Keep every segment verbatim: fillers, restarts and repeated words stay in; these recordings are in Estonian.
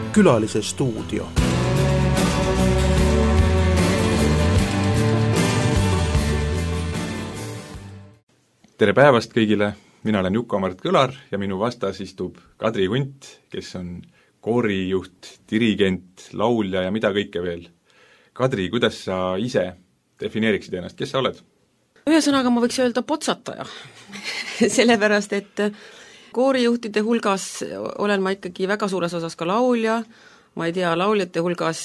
Külalise stuudio. Tere päevast kõigile, mina olen Juku-Mart Kõlar ja minu vastas istub Kadri Hunt, kes on koorijuht, dirigent, laulja ja mida kõike veel. Kadri, kuidas sa ise defineeriksid ennast, kes sa oled? Ühesõnaga ma võiks öelda potsataja, sellepärast et koorijuhtide hulgas olen ma ikkagi väga suures osas ka laulja, ma ei tea, lauljate hulgas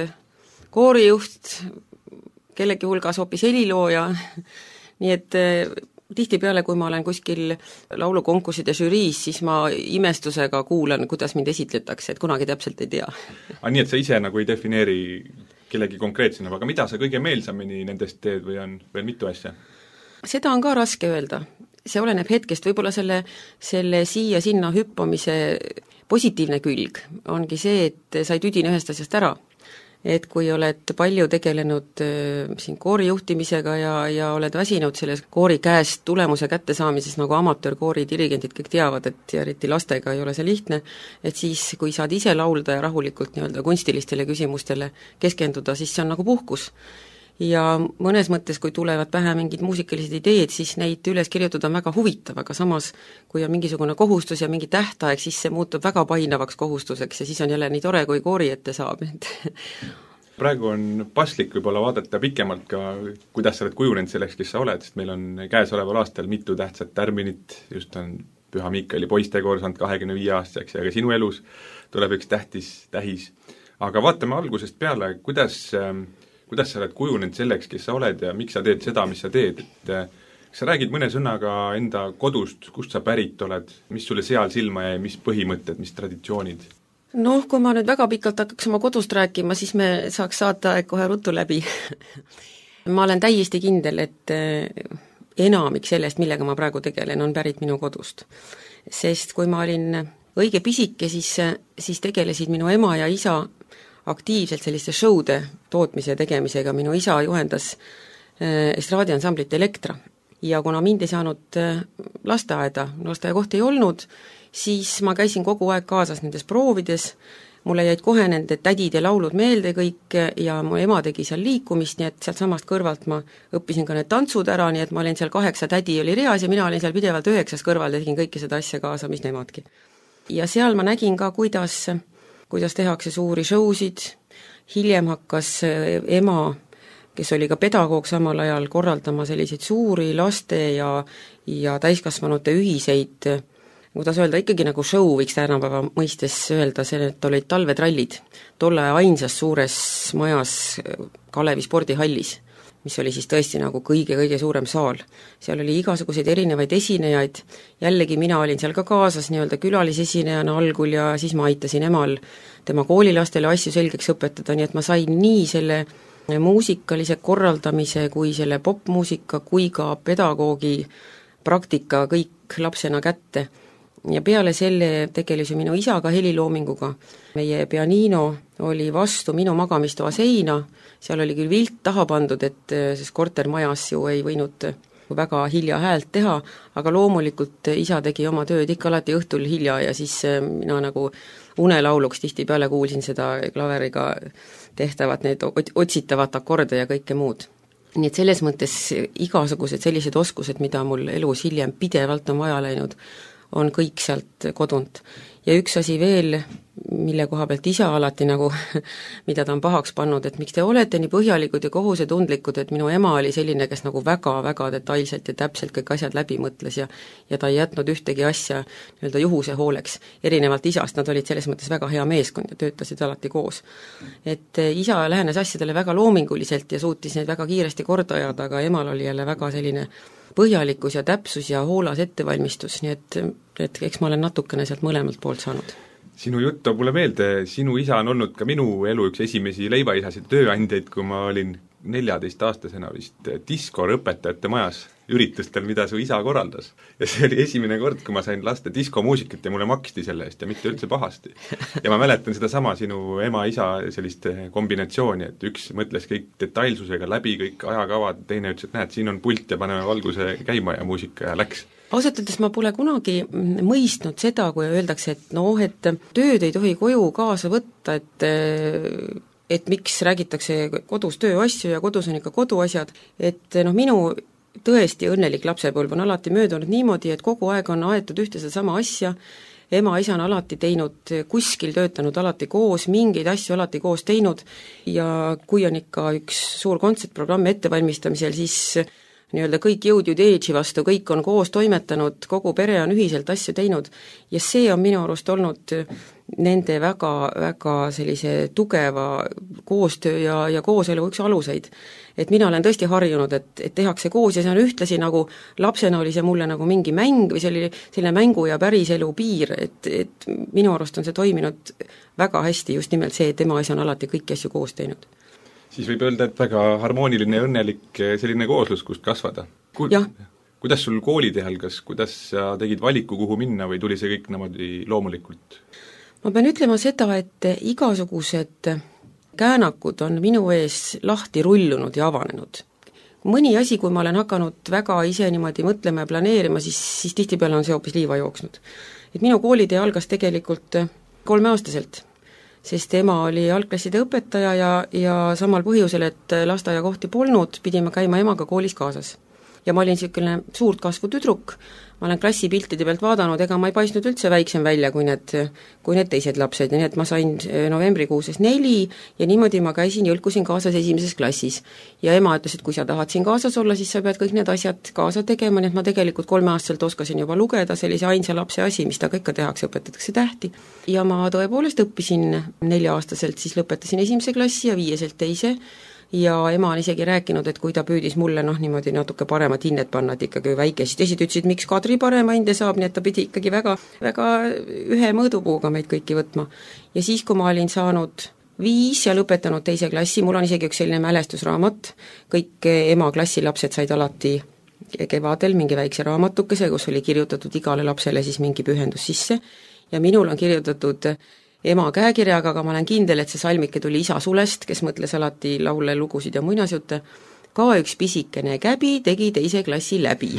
koorijuht, kellegi hulgas hoopis helilooja, nii et tihtipeale, kui ma olen kuskil laulukonkurside žüriis, siis ma imestusega kuulan, kuidas mind esitletakse, et kunagi täpselt ei tea. A, nii et sa ise nagu ei defineeri kellegi konkreetsena, aga mida sa kõige meelsamini nendest teed või on veel mitu asja? Seda on ka raske öelda. See oleneb hetkest, võib-olla selle, selle siia-sinna hüppamise positiivne külg ongi see, et sa ei tüdine ühest asjast ära. Et kui oled palju tegelenud äh, siin koori juhtimisega ja, ja oled väsinud selles koori käest tulemuse kättesaamises, nagu amatöörkoori dirigendid kõik teavad, et eriti lastega ei ole see lihtne, et siis, kui saad ise laulda ja rahulikult nii-öelda kunstilistele küsimustele keskenduda, siis see on nagu puhkus. Ja mõnes mõttes, kui tulevad pähe mingid muusikalised ideed, siis neid üles kirjutada on väga huvitav, aga samas, kui on mingisugune kohustus ja mingi tähtaeg, siis see muutub väga painavaks kohustuseks ja siis on jälle nii tore, kui koori ette saab. Praegu on paslik võib-olla vaadata pikemalt ka, kuidas sa oled kujunenud selleks, kes sa oled, sest meil on käesoleval aastal mitu tähtsat tärminit, just on Püha Miikali poistekoor saanud kahekümne viie aastaseks ja ka sinu elus tuleb üks tähtis tähis. Aga vaatame algusest peale, kuidas kuidas sa oled kujunenud selleks, kes sa oled ja miks sa teed seda, mis sa teed, et kas sa räägid mõne sõnaga enda kodust, kust sa pärit oled, mis sulle seal silma jäi, mis põhimõtted, mis traditsioonid? Noh, kui ma nüüd väga pikalt hakkaks oma kodust rääkima, siis me saaks saata kohe ruttu läbi. Ma olen täiesti kindel, et enamik sellest, millega ma praegu tegelen, on pärit minu kodust. Sest kui ma olin õige pisike, siis, siis tegelesid minu ema ja isa aktiivselt selliste showde tootmise ja tegemisega. Minu isa juhendas estraadiansamblit Elektra ja kuna mind ei saanud lasteaeda, lasteaiakohti ei olnud, siis ma käisin kogu aeg kaasas nendes proovides, mulle jäid kohe nende tädid ja laulud meelde kõik ja mu ema tegi seal liikumist, nii et sealt samast kõrvalt ma õppisin ka need tantsud ära, nii et ma olin seal kaheksa tädi oli reas ja mina olin seal pidevalt üheksas kõrval ja tegin kõike seda asja kaasa, mis nemadki. Ja seal ma nägin ka, kuidas kuidas tehakse suuri showsid, hiljem hakkas ema, kes oli ka pedagoog samal ajal, korraldama selliseid suuri laste ja, ja täiskasvanute ühiseid, kuidas öelda, ikkagi nagu show võiks tänapäeva mõistes öelda, see, et olid talvetrallid, tolle ainsas suures majas Kalevi spordihallis, mis oli siis tõesti nagu kõige-kõige suurem saal. Seal oli igasuguseid erinevaid esinejaid, jällegi mina olin seal ka kaasas nii-öelda külalisesinejana algul ja siis ma aitasin emal tema koolilastele asju selgeks õpetada, nii et ma sain nii selle muusikalise korraldamise kui selle popmuusika kui ka pedagoogi praktika kõik lapsena kätte. Ja peale selle tegeles minu isaga heliloominguga. Meie pianino oli vastu minu magamistoa seina, seal oli küll vilt taha pandud, et sest kortermajas ju ei võinud väga hilja häält teha, aga loomulikult isa tegi oma tööd ikka alati õhtul hilja ja siis mina nagu unelauluks tihtipeale kuulsin seda klaveriga tehtavat, need otsitavat akorde ja kõike muud. Nii et selles mõttes igasugused sellised oskused, mida mul elus hiljem pidevalt on vaja läinud, on kõik sealt kodunt. Ja üks asi veel, mille koha pealt isa alati nagu, mida ta on pahaks pannud, et miks te olete nii põhjalikud ja kohusetundlikud, et minu ema oli selline, kes nagu väga-väga detailselt ja täpselt kõik asjad läbi mõtles ja, ja ta ei jätnud ühtegi asja nii-öelda juhuse hooleks. Erinevalt isast, nad olid selles mõttes väga hea meeskond ja töötasid alati koos. Et isa lähenes asjadele väga loominguliselt ja suutis neid väga kiiresti korda ajada, aga emal oli jälle väga selline põhjalikkus ja täpsus ja hoolas ettevalmistus, nii et, et eks ma olen natukene sealt mõlemalt poolt saanud. Sinu jutt toob mulle meelde, sinu isa on olnud ka minu elu üks esimesi leivaisasid tööandjaid, kui ma olin neljateist-aastasena vist diskorõpetajate majas üritustel, mida su isa korraldas. Ja see oli esimene kord, kui ma sain laste diskomuusikat ja mulle maksti selle eest ja mitte üldse pahasti. Ja ma mäletan seda sama sinu ema-isa sellist kombinatsiooni, et üks mõtles kõik detailsusega läbi, kõik ajakavad, teine ütles, et näed, siin on pult ja paneme valguse käima ja muusika ja läks. ausalt öeldes ma pole kunagi mõistnud seda, kui öeldakse, et noh, et tööd ei tohi koju kaasa võtta, et et miks räägitakse kodus tööasju ja kodus on ikka koduasjad, et noh, minu tõesti õnnelik lapsepõlv on alati möödunud niimoodi, et kogu aeg on aetud ühte sedasama asja, ema-isa on alati teinud, kuskil töötanud alati koos, mingeid asju alati koos teinud ja kui on ikka üks suur kontsertprogramm ettevalmistamisel, siis nii-öelda kõik jõud ju teedži vastu, kõik on koos toimetanud, kogu pere on ühiselt asju teinud ja see on minu arust olnud nende väga, väga sellise tugeva koostöö ja, ja kooselu üks aluseid. Et mina olen tõesti harjunud, et, et tehakse koos ja see on ühtlasi nagu, lapsena oli see mulle nagu mingi mäng või selline, selline mängu ja päriselu piir, et, et minu arust on see toiminud väga hästi, just nimelt see, et ema-isa on alati kõiki asju koos teinud. Siis võib öelda, et väga harmooniline ja õnnelik selline kooslus, kust kasvada. Ku- kuidas sul kooli tehal, kas, kuidas sa tegid valiku, kuhu minna või tuli see kõik niimoodi loomulikult? Ma pean ütlema seda, et igasugused käänakud on minu ees lahti rullunud ja avanenud. Mõni asi, kui ma olen hakanud väga ise niimoodi mõtlema ja planeerima, siis, siis tihtipeale on see hoopis liiva jooksnud. Et minu koolitee algas tegelikult kolmeaastaselt, sest ema oli algklasside õpetaja ja, ja samal põhjusel, et lasteaiakohti polnud, pidime käima emaga koolis kaasas. Ja ma olin niisugune suurt kasvu tüdruk, ma olen klassipiltide pealt vaadanud, ega ma ei paistnud üldse väiksem välja kui need, kui need teised lapsed ja nii, et ma sain novembrikuuses neli ja niimoodi ma käisin, jõlkusin kaasas esimeses klassis. Ja ema ütles, et kui sa tahad siin kaasas olla, siis sa pead kõik need asjad kaasa tegema, nii et ma tegelikult kolmeaastaselt oskasin juba lugeda sellise ainsa lapse asi, mis ta ikka tehakse, õpetatakse tähti. Ja ma tõepoolest õppisin nelja-aastaselt, siis lõpetasin esimese klassi ja viieselt teise, ja ema on isegi rääkinud, et kui ta püüdis mulle noh, niimoodi natuke paremat hinnet panna, et ikkagi väikesid esid ütlesid, miks Kadri parema hinde saab, nii et ta pidi ikkagi väga, väga ühe mõõdupuuga meid kõiki võtma. Ja siis, kui ma olin saanud viis ja lõpetanud teise klassi, mul on isegi üks selline mälestusraamat, kõik ema klassilapsed said alati kevadel mingi väikse raamatukese, kus oli kirjutatud igale lapsele siis mingi pühendus sisse ja minul on kirjutatud ema käekirjaga, aga ma olen kindel, et see salmike tuli isa Sulest, kes mõtles alati laule, lugusid ja muinasjutte, ka üks pisikene käbi tegi teise klassi läbi.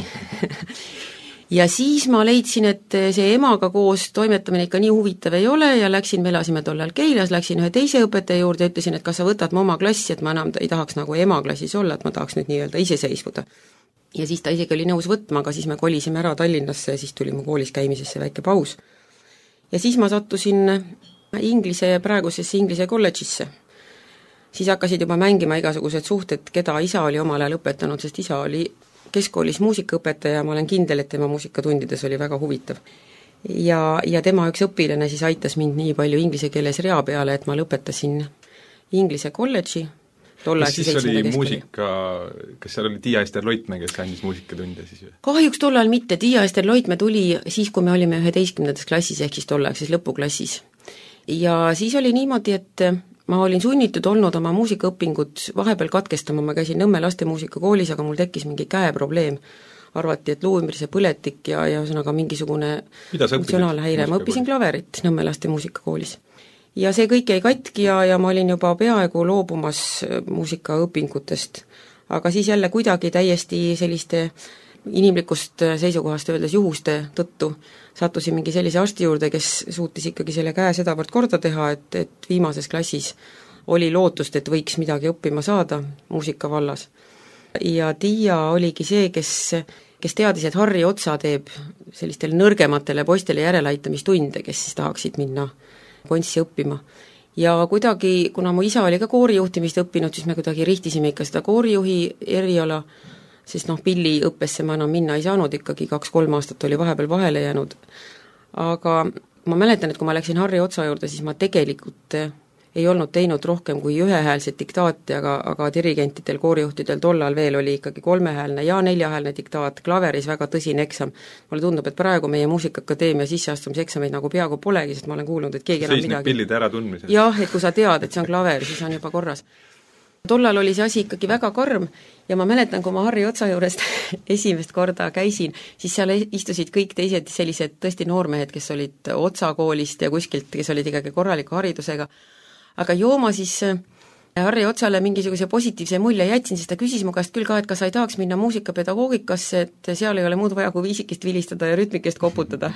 Ja siis ma leidsin, et see emaga koos toimetamine ikka nii huvitav ei ole ja läksin, me elasime tollal Keilas, läksin ühe teise õpetaja juurde ja ütlesin, et kas sa võtad mu oma klassi, et ma enam ei tahaks nagu ema klassis olla, et ma tahaks nüüd nii-öelda iseseisvuda. Ja siis ta isegi oli nõus võtma, aga siis me kolisime ära Tallinnasse ja siis tuli mu koolis käimisesse väike paus. Ja siis ma sattusin Inglise, praegusesse Inglise kolledžisse. Siis hakkasid juba mängima igasugused suhted, keda isa oli omal ajal õpetanud, sest isa oli keskkoolis muusikaõpetaja ja ma olen kindel, et tema muusikatundides oli väga huvitav. Ja, ja tema üks õpilane siis aitas mind nii palju inglise keeles rea peale, et ma lõpetasin Inglise kolledži. Kas siis oli muusika, kas seal oli Tiia Ester Loitme, kes andis muusikatunde siis või? Kahjuks tollal mitte, Tiia Ester Loitme tuli siis, kui me olime üheteistkümnendas klassis, ehk siis tollaegses lõpuklassis. Ja siis oli niimoodi, et ma olin sunnitud olnud oma muusikaõpingud vahepeal katkestama, ma käisin Nõmme lastemuusikakoolis, aga mul tekkis mingi käeprobleem. Arvati, et luu ümber see põletik ja, ja ühesõnaga mingisugune funktsionaalne häire. Ma õppisin klaverit Nõmme lastemuusikakoolis. Ja see kõik jäi katki ja, ja ma olin juba peaaegu loobumas muusikaõpingutest. Aga siis jälle kuidagi täiesti selliste inimlikust seisukohast öeldes juhuste tõttu sattusin mingi sellise arsti juurde, kes suutis ikkagi selle käe sedavõrd korda teha, et, et viimases klassis oli lootust, et võiks midagi õppima saada muusika vallas. Ja Tiia oligi see, kes, kes teadis, et Harri Otsa teeb sellistele nõrgematele poistele järeleaitamistunde, kes siis tahaksid minna kontsi õppima. Ja kuidagi, kuna mu isa oli ka koorijuhtimist õppinud, siis me kuidagi rihtisime ikka seda koorijuhi eriala, sest noh, pilliõppesse ma enam minna ei saanud, ikkagi kaks-kolm aastat oli vahepeal vahele jäänud. Aga ma mäletan, et kui ma läksin Harri Otsa juurde, siis ma tegelikult ei olnud teinud rohkem kui ühehäälset diktaati, aga, aga dirigentidel, koorijuhtidel tollal veel oli ikkagi kolmehäälne ja neljahäälne diktaat, klaveris väga tõsine eksam. Mulle tundub, et praegu meie Muusikaakadeemia sisseastumise eksameid nagu peaaegu polegi, sest ma olen kuulnud, et keegi enam midagi... pillide ära tundmisel. Jah, et kui sa tead, et see on klaver, siis on juba korras. Tollal oli see asi ikkagi väga karm ja ma mäletan, kui ma Harri Otsa juurest esimest korda käisin, siis seal istusid kõik teised sellised tõesti noormehed, kes olid Otsa koolist ja kuskilt, kes olid ikkagi korraliku haridusega. Aga joo ma siis Harri Otsale mingisuguse positiivse mulje jätsin, siis ta küsis mu käest küll ka, et kas sa ei tahaks minna muusikapedagoogikasse, et seal ei ole muud vaja kui viisikest vilistada ja rütmikest koputada.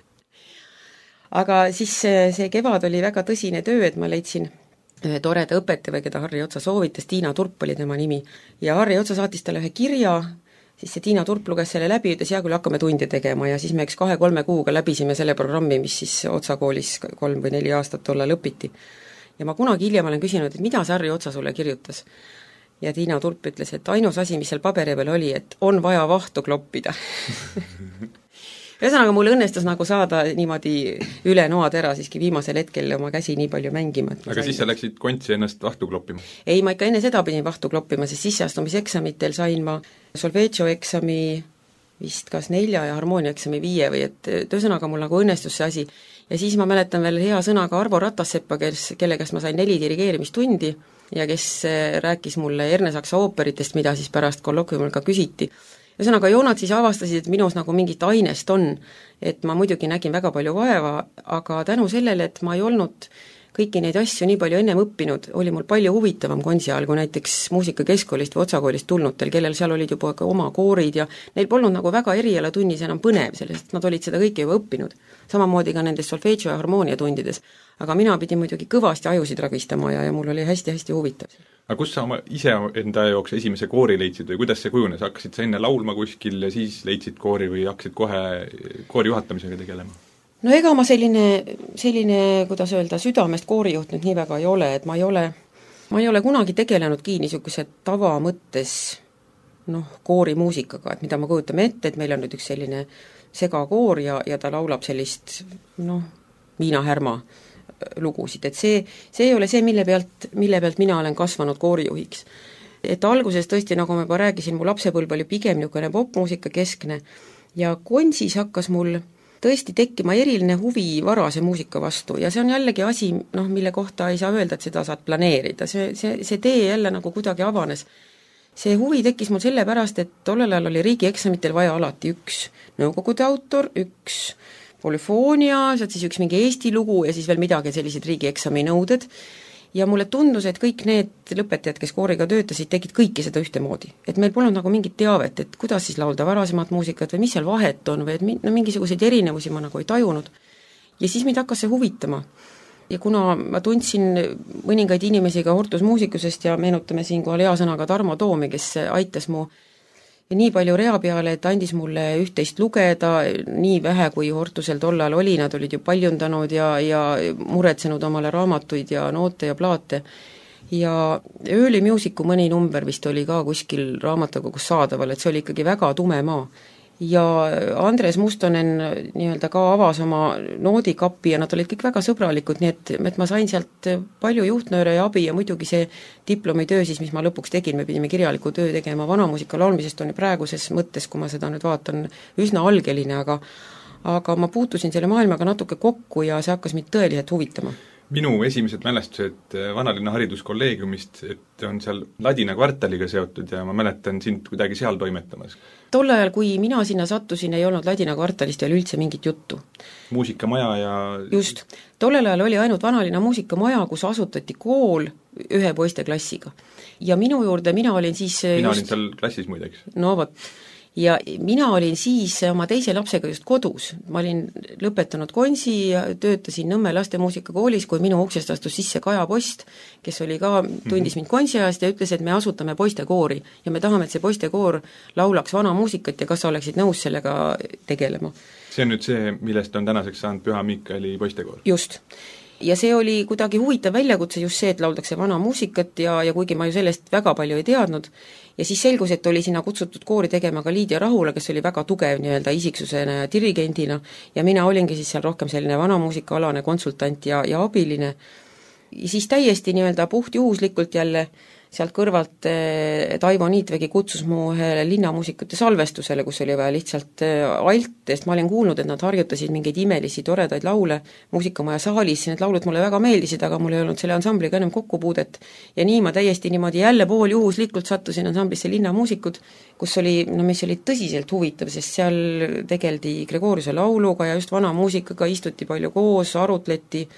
Aga siis see, see kevad oli väga tõsine töö, et ma leidsin ühe toreda õpetaja, keda Harri Otsa soovitas, Tiina Turp oli tema nimi, ja Harri Otsa saatis talle ühe kirja, siis see Tiina Turp luges selle läbi, ütles, hea küll, hakkame tunde tegema ja siis me üks kahe-kolme kuuga läbisime selle programmi, mis siis Otsa koolis kolm või neli aastat tollal õpiti. Ja ma kunagi hiljem olen küsinud, et mida see Harri Otsa sulle kirjutas. Ja Tiina Turp ütles, et ainus asi, mis seal paberi peal oli, et on vaja vahtu kloppida. Ühesõnaga, mul õnnestus nagu saada niimoodi üle noatera siiski viimasel hetkel oma käsi nii palju mängima. Aga sain... siis sa läksid kontsi ennast vahtu kloppima? Ei, ma ikka enne seda pidin vahtu kloppima, sest sisseastumiseksamitel sain ma solfeggio eksami vist kas nelja ja harmooniaeksami viie või et ühesõnaga mul nagu õnnestus see asi. Ja siis ma mäletan veel hea sõnaga Arvo Ratasseppa, kes, kelle käest ma sain neli dirigeerimistundi ja kes rääkis mulle Ernesaksa ooperitest, mida siis pärast kolloquiumil ka küsiti. Ühesõnaga, joonad siis avastasid, et minus nagu mingit ainest on, et ma muidugi nägin väga palju vaeva, aga tänu sellele, et ma ei olnud kõiki neid asju nii palju ennem õppinud, oli mul palju huvitavam konsi ajal kui näiteks muusikakeskkoolist või Otsakoolist tulnutel, kellel seal olid juba ka oma koorid ja neil polnud nagu väga erialatunnis enam põnev, sellest nad olid seda kõike juba õppinud. Samamoodi ka nendes solfeggio ja harmoonia tundides. Aga mina pidin muidugi kõvasti ajusid ragistama ja, ja mul oli hästi-hästi huvitav. Aga kus sa oma ise enda jaoks esimese koori leidsid või kuidas see kujunes? Hakkasid sa enne laulma kuskil ja siis leidsid koori või hakkasid kohe koori juhatamisega tegelema? No ega ma selline, selline, kuidas öelda, südamest koorijuht nüüd nii väga ei ole, et ma ei ole, ma ei ole kunagi tegelenudki niisuguse tava mõttes noh, koorimuusikaga, et mida ma kujutame ette, et meil on nüüd üks selline segakoor ja, ja ta laulab sellist noh, Miina Härma lugusid, et see, see ei ole see, mille pealt, mille pealt mina olen kasvanud koorijuhiks. Et alguses tõesti, nagu ma juba rääkisin, mu lapsepõlv oli pigem niisugune popmuusika keskne ja konsis hakkas mul tõesti tekkima eriline huvi varase muusika vastu ja see on jällegi asi, noh, mille kohta ei saa öelda, et seda saad planeerida, see, see, see tee jälle nagu kuidagi avanes. See huvi tekkis mul sellepärast, et tollel ajal oli riigieksamitel vaja alati üks nõukogude autor, üks polüfoonia, sealt siis üks mingi Eesti lugu ja siis veel midagi sellised riigieksami nõuded. Ja mulle tundus, et kõik need lõpetajad, kes kooriga töötasid, tegid kõiki seda ühtemoodi. Et meil polnud nagu mingit teavet, et kuidas siis laulda varasemat muusikat või mis seal vahet on või et no, mingisuguseid erinevusi ma nagu ei tajunud. Ja siis mind hakkas see huvitama. Ja kuna ma tundsin mõningaid inimesi ka Hortus muusikusest ja meenutame siinkohal hea sõnaga Tarmo Toomi, kes aitas mu nii palju rea peale, et andis mulle üht-teist lugeda, nii vähe kui Hortusel tollal oli, nad olid ju paljundanud ja, ja muretsenud omale raamatuid ja noote ja plaate. Ja Early Musicu mõni number vist oli ka kuskil raamatukogus saadaval, et see oli ikkagi väga tume maa. Ja Andres Mustonen nii-öelda ka avas oma noodikapi ja nad olid kõik väga sõbralikud, nii et, et ma sain sealt palju juhtnööre ja abi ja muidugi see diplomitöö siis, mis ma lõpuks tegin, me pidime kirjaliku töö tegema vanamuusika laulmisest, on ju praeguses mõttes, kui ma seda nüüd vaatan, üsna algeline, aga aga ma puutusin selle maailmaga natuke kokku ja see hakkas mind tõeliselt huvitama. Minu esimesed mälestused Vanalinna hariduskolleegiumist, et on seal Ladina kvartaliga seotud ja ma mäletan sind kuidagi seal toimetamas. Tol ajal, kui mina sinna sattusin, ei olnud Ladina kvartalist veel üldse mingit juttu. Muusikamaja ja... Just. Tollel ajal oli ainult Vanalinna muusikamaja, kus asutati kool ühe poiste klassiga. Ja minu juurde, mina olin siis... Mina just... olin seal klassis muideks. No vot. Ja mina olin siis oma teise lapsega just kodus. Ma olin lõpetanud konsi ja töötasin Nõmme lastemuusikakoolis, kui minu uksest astus sisse Kaja Post, kes oli ka, tundis mind konsi ajast ja ütles, et me asutame poistekoori ja me tahame, et see poistekoor laulaks vana muusikat ja kas sa oleksid nõus sellega tegelema. See on nüüd see, millest on tänaseks saanud Püha Miikali poistekoor? Just. Ja see oli kuidagi huvitav väljakutse just see, et lauldakse vana muusikat ja, ja kuigi ma ju sellest väga palju ei teadnud, ja siis selgus, et oli sinna kutsutud koori tegema ka Liidia Rahula, kes oli väga tugev nii-öelda isiksusena ja dirigendina ja mina olingi siis seal rohkem selline vanamuusikaalane konsultant ja, ja abiline. Ja siis täiesti nii-öelda puht juhuslikult jälle sealt kõrvalt Taivo Niitvägi kutsus mu ühele linnamuusikute salvestusele, kus oli vaja lihtsalt alt, sest ma olin kuulnud, et nad harjutasid mingeid imelisi, toredaid laule muusikamaja saalis, need laulud mulle väga meeldisid, aga mul ei olnud selle ansambliga ennem kokkupuudet. Ja nii ma täiesti niimoodi jälle pool juhuslikult sattusin ansamblisse linnamuusikud, kus oli, no mis oli tõsiselt huvitav, sest seal tegeldi Gregoriuse lauluga ja just vana muusikaga istuti palju koos, arutleti,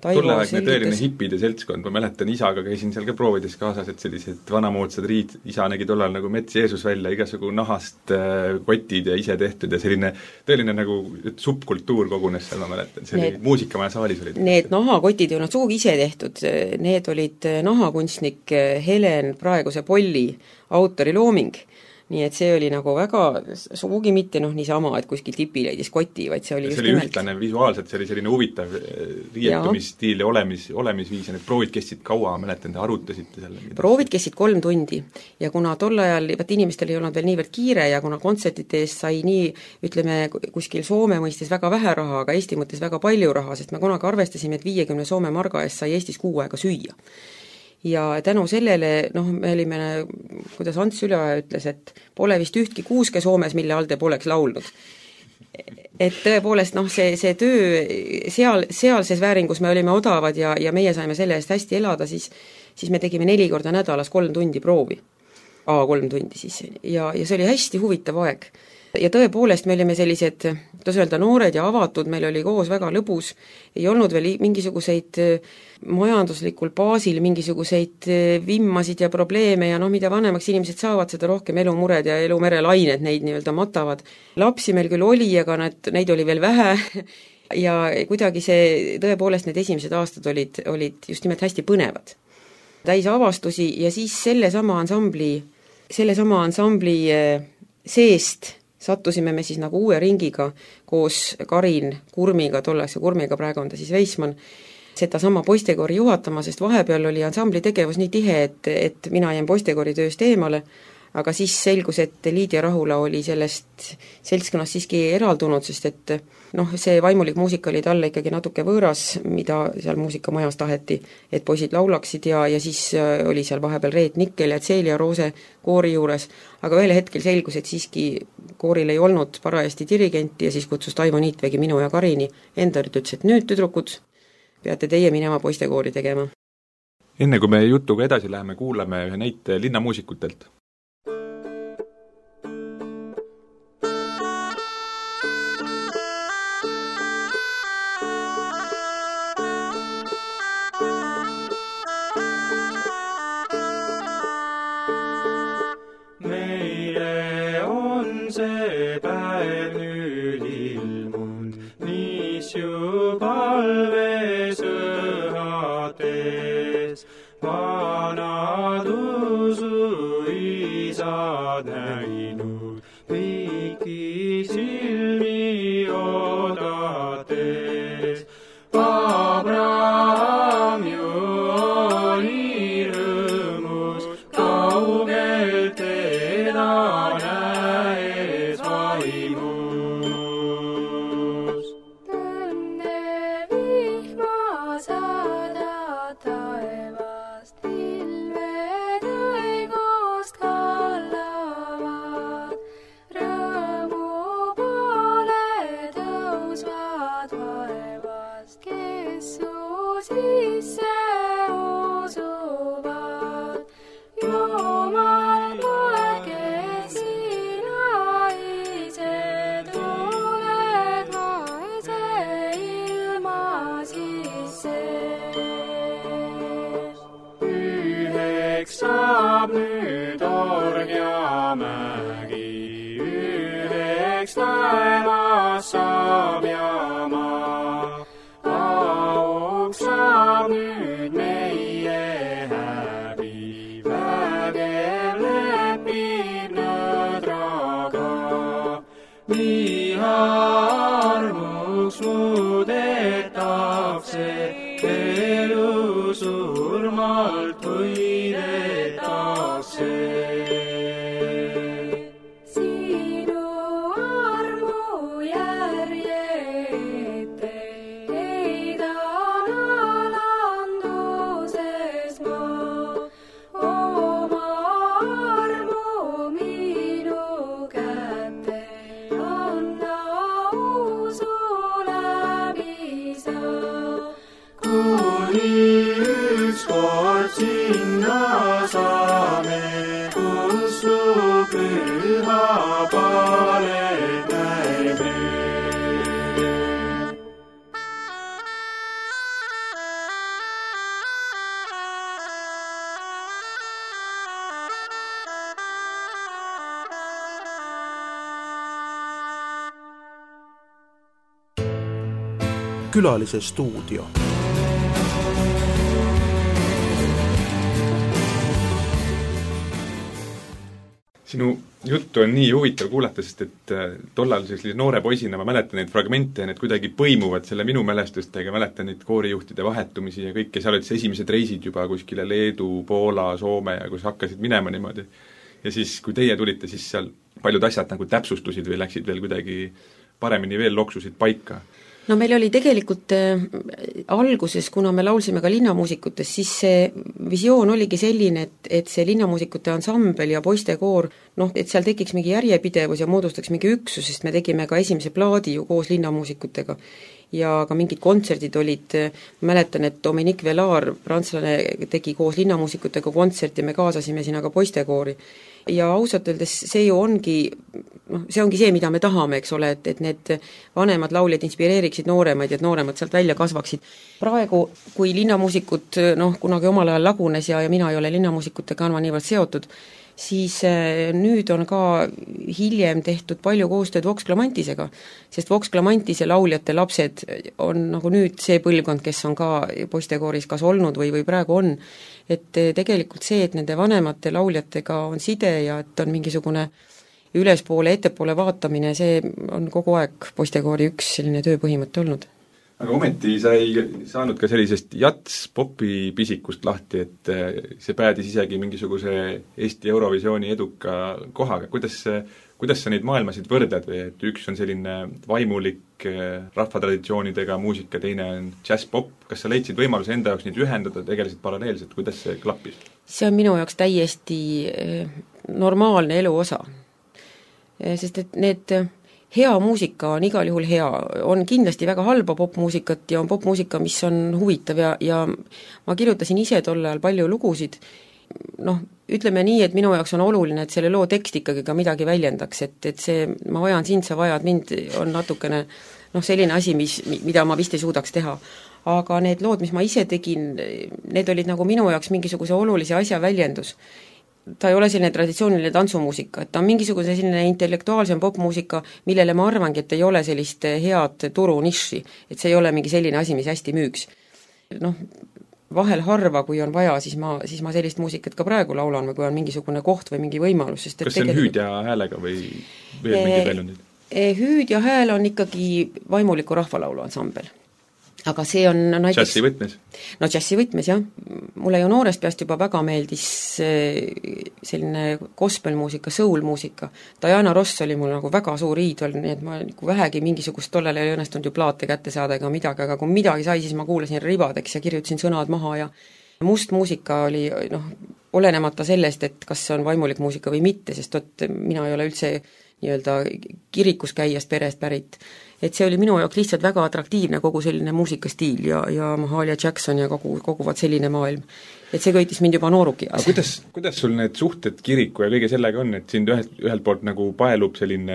tolleaegne tõeline hippide seltskond, ma mäletan, isaga käisin seal ka proovides kaasas, et sellised vanamoodsad riid, isa nägi tollal nagu mets Jeesus välja, igasugu nahast kotid ja ise tehtud ja selline tõeline nagu subkultuur kogunes seal, ma mäletan, see need, oli muusikamaja saalis olid. Need nahakotid ei olnud sugugi ise tehtud, need olid nahakunstnik Helen praeguse Polli autori looming. Nii et see oli nagu väga sugugi mitte noh niisama, et kuskil tipi leidis koti, vaid see oli ja just see oli nimelt ühtlane visuaalselt, see oli selline huvitav riietumisstiil ja olemis, olemisviis ja need proovid kestsid kaua, mäletan, te arutasite selle. Proovid kestsid kolm tundi ja kuna tol ajal vaat inimestel ei olnud veel niivõrd kiire ja kuna kontsertide eest sai nii, ütleme, kuskil Soome mõistes väga vähe raha, aga Eesti mõttes väga palju raha, sest me kunagi arvestasime, et viiekümne Soome marga eest sai Eestis kuu aega süüa. Ja tänu sellele, noh, me olime, kuidas Ants Üleoja ütles, et pole vist ühtki kuuske Soomes, mille all te poleks laulnud. Et tõepoolest, noh, see, see töö seal, sealses vääringus me olime odavad ja, ja meie saime selle eest hästi elada, siis, siis me tegime neli korda nädalas kolm tundi proovi. A kolm tundi siis. Ja, ja see oli hästi huvitav aeg. Ja tõepoolest me olime sellised, kuidas öelda, noored ja avatud, meil oli koos väga lõbus, ei olnud veel mingisuguseid majanduslikul baasil mingisuguseid vimmasid ja probleeme ja noh, mida vanemaks inimesed saavad, seda rohkem elumured ja elumerelained neid nii-öelda matavad. Lapsi meil küll oli, aga nad, neid oli veel vähe ja kuidagi see tõepoolest need esimesed aastad olid, olid just nimelt hästi põnevad. Täis avastusi ja siis selle sama ansambli, selle sama ansambli seest sattusime me siis nagu uue ringiga koos Karin Kurmiga, tollase Kurmiga, praegu on ta siis Veisman, seda sama poistekoori juhatama, sest vahepeal oli ansambli tegevus nii tihe, et, et mina jäin poistekoori tööst eemale, aga siis selgus, et Liidia Rahula oli sellest seltskonnast siiski eraldunud, sest et noh, see vaimulik muusika oli talle ikkagi natuke võõras, mida seal muusikamajas taheti, et poisid laulaksid ja, ja siis oli seal vahepeal Reet Nikkel ja Celia Roose koori juures, aga ühel hetkel selgus, et siiski kooril ei olnud parajasti dirigenti ja siis kutsus Taivo Niitvegi minu ja Karini enda ütles, et nüüd tüdrukud, peate teie minema poistekoori tegema. Enne kui me jutuga edasi läheme, kuulame ühe näite linnamuusikutelt. külalise stuudio. Sinu juttu on nii huvitav kuulata, sest et tollal sellise noore poisina ma mäletan neid fragmente ja need kuidagi põimuvad selle minu mälestustega, mäletan neid koorijuhtide vahetumisi ja kõike, seal olid siis esimesed reisid juba kuskile Leedu, Poola, Soome ja kus hakkasid minema niimoodi. Ja siis, kui teie tulite, siis seal paljud asjad nagu täpsustusid või läksid veel kuidagi paremini, veel loksusid paika. No meil oli tegelikult äh, alguses, kuna me laulsime ka linnamuusikutes, siis see visioon oligi selline, et, et see linnamuusikute ansambel ja poistekoor, noh, et seal tekiks mingi järjepidevus ja moodustaks mingi üksus, sest me tegime ka esimese plaadi ju koos linnamuusikutega. Ja ka mingid kontserdid olid, ma mäletan, et Dominique Velard, prantslane, tegi koos linnamuusikutega kontserti, me kaasasime sinna ka poistekoori. Ja ausalt öeldes see ju ongi, noh, see ongi see, mida me tahame, eks ole, et, et need vanemad lauljad inspireeriksid nooremaid, et nooremad sealt välja kasvaksid. Praegu, kui linnamuusikud, noh, kunagi omal ajal lagunes ja, ja mina ei ole linnamuusikutega enam niivõrd seotud, siis nüüd on ka hiljem tehtud palju koostööd Vox Clamantisega, sest Vox Clamantise lauljate lapsed on nagu nüüd see põlvkond, kes on ka poistekooris kas olnud või, või praegu on, et tegelikult see, et nende vanemate lauljatega on side ja et on mingisugune ülespoole, ettepoole vaatamine, see on kogu aeg poistekoori üks selline tööpõhimõte olnud. Aga ometi sa ei saanud ka sellisest jats-popi pisikust lahti, et see päädis isegi mingisuguse Eesti Eurovisiooni eduka kohaga. Kuidas, kuidas sa neid maailmasid võrdad või et üks on selline vaimulik rahvatraditsioonidega muusika, teine on jazz-pop, kas sa leidsid võimaluse enda jaoks neid ühendada, tegelesid paralleelselt, kuidas see klappis? See on minu jaoks täiesti normaalne elu osa, sest et need hea muusika on igal juhul hea, on kindlasti väga halba popmuusikat ja on popmuusika, mis on huvitav ja, ja ma kirjutasin ise tol ajal palju lugusid, noh, ütleme nii, et minu jaoks on oluline, et selle loo tekst ikkagi ka midagi väljendaks, et, et see ma vajan sind, sa vajad mind, on natukene noh, selline asi, mis, mida ma vist ei suudaks teha. Aga need lood, mis ma ise tegin, need olid nagu minu jaoks mingisuguse olulise asja väljendus. Ta ei ole selline traditsiooniline tantsumuusika, et ta on mingisugune selline intellektuaalsem popmuusika, millele ma arvangi, et ei ole sellist head turu niši, et see ei ole mingi selline asi, mis hästi müüks. Noh, vahel harva, kui on vaja, siis ma, siis ma sellist muusikat ka praegu laulan või kui on mingisugune koht või mingi võimalus. Sest kas see on tegelikult... hüüd ja häälega või veel e mingi väljundid? Hüüd ja hääl on ikkagi vaimuliku rahvalaulu ansambel. Aga see on näiteks... Džassi võtmes? No džassi võtmes, jah. Mulle ju noorest peast juba väga meeldis selline gospelmuusika, soul-muusika. Diana Ross oli mul nagu väga suur iidol, nii et ma nagu vähegi mingisugust tollele ei õnnestunud ju plaate kätte saada ega midagi, aga kui midagi sai, siis ma kuulasin ribadeks ja kirjutasin sõnad maha ja must muusika oli, noh, olenemata sellest, et kas see on vaimulik muusika või mitte, sest et mina ei ole üldse nii-öelda kirikus käiast perest pärit. Et see oli minu jaoks lihtsalt väga atraktiivne kogu selline muusikastiil ja, ja Mahalia Jackson ja kogu, kogu vaat selline maailm. Et see köitis mind juba noorukias. Aga kuidas, kuidas sul need suhted kiriku ja kõige sellega on, et sind ühelt, ühelt poolt nagu paelub selline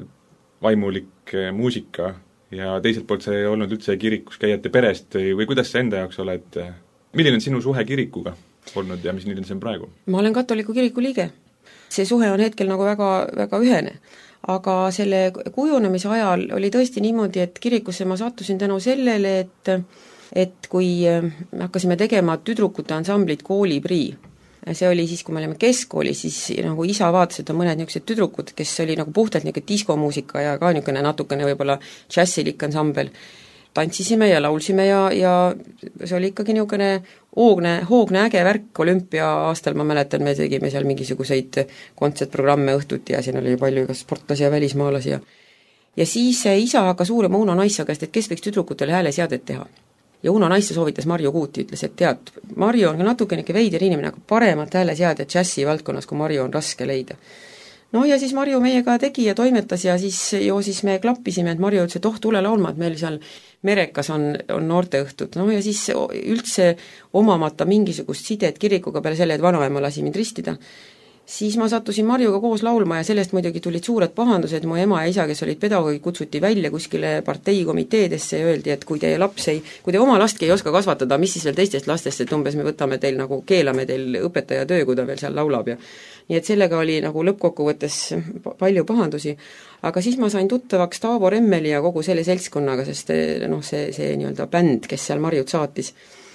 vaimulik muusika ja teiselt poolt sa ei olnud üldse kirikus käijate perest või kuidas sa enda jaoks oled, milline on sinu suhe kirikuga olnud ja mis nüüd on see praegu? Ma olen katoliku kiriku liige. See suhe on hetkel nagu väga, väga ühene. Aga selle kujunemise ajal oli tõesti niimoodi, et kirikusse ma sattusin tänu sellele, et, et kui me hakkasime tegema tüdrukute ansamblit Kooliprii, see oli siis, kui me olime keskkooli, siis nagu isa vaatas, et on mõned niisugused tüdrukud, kes oli nagu puhtalt niisugune diskomuusika ja ka niisugune natukene võib-olla džässilik ansambel, tantsisime ja laulsime ja, ja see oli ikkagi niisugune hoogne, hoogne äge värk. Olümpia aastal ma mäletan, me tegime seal mingisuguseid kontsertprogramme õhtuti ja siin oli palju igas sportlasi ja välismaalasi ja ja siis isa hakkas uurima Uno Naissa käest, et kes võiks tüdrukutele hääleseadet teha. Ja Uno Naissa soovitas Marju Kuuti, ütles, et tead, Marju on ka natuke niisugune veider inimene, aga paremat hääleseadet džässi valdkonnas, kui Marju on raske leida. No ja siis Marju meiega tegi ja toimetas ja siis jo siis me klappisime, et Marju ütles, et oh, tule laulma, et meil seal Merekas on, on noorteõhtud. No ja siis üldse omamata mingisugust sidet kirikuga peale selle, et vanaema lasi mind ristida, siis ma sattusin Marjuga koos laulma ja sellest muidugi tulid suured pahandused, mu ema ja isa, kes olid pedagoogid, kutsuti välja kuskile parteikomiteedesse ja öeldi, et kui teie laps ei, kui te oma lastki ei oska kasvatada, mis siis veel teistest lastest, et umbes me võtame teil nagu, keelame teil õpetaja töö, kui ta veel seal laulab ja nii et sellega oli nagu lõppkokkuvõttes palju pahandusi, aga siis ma sain tuttavaks Taavo Remmeli ja kogu selle seltskonnaga, sest noh, see, see nii-öelda bänd, kes seal Marjut saatis.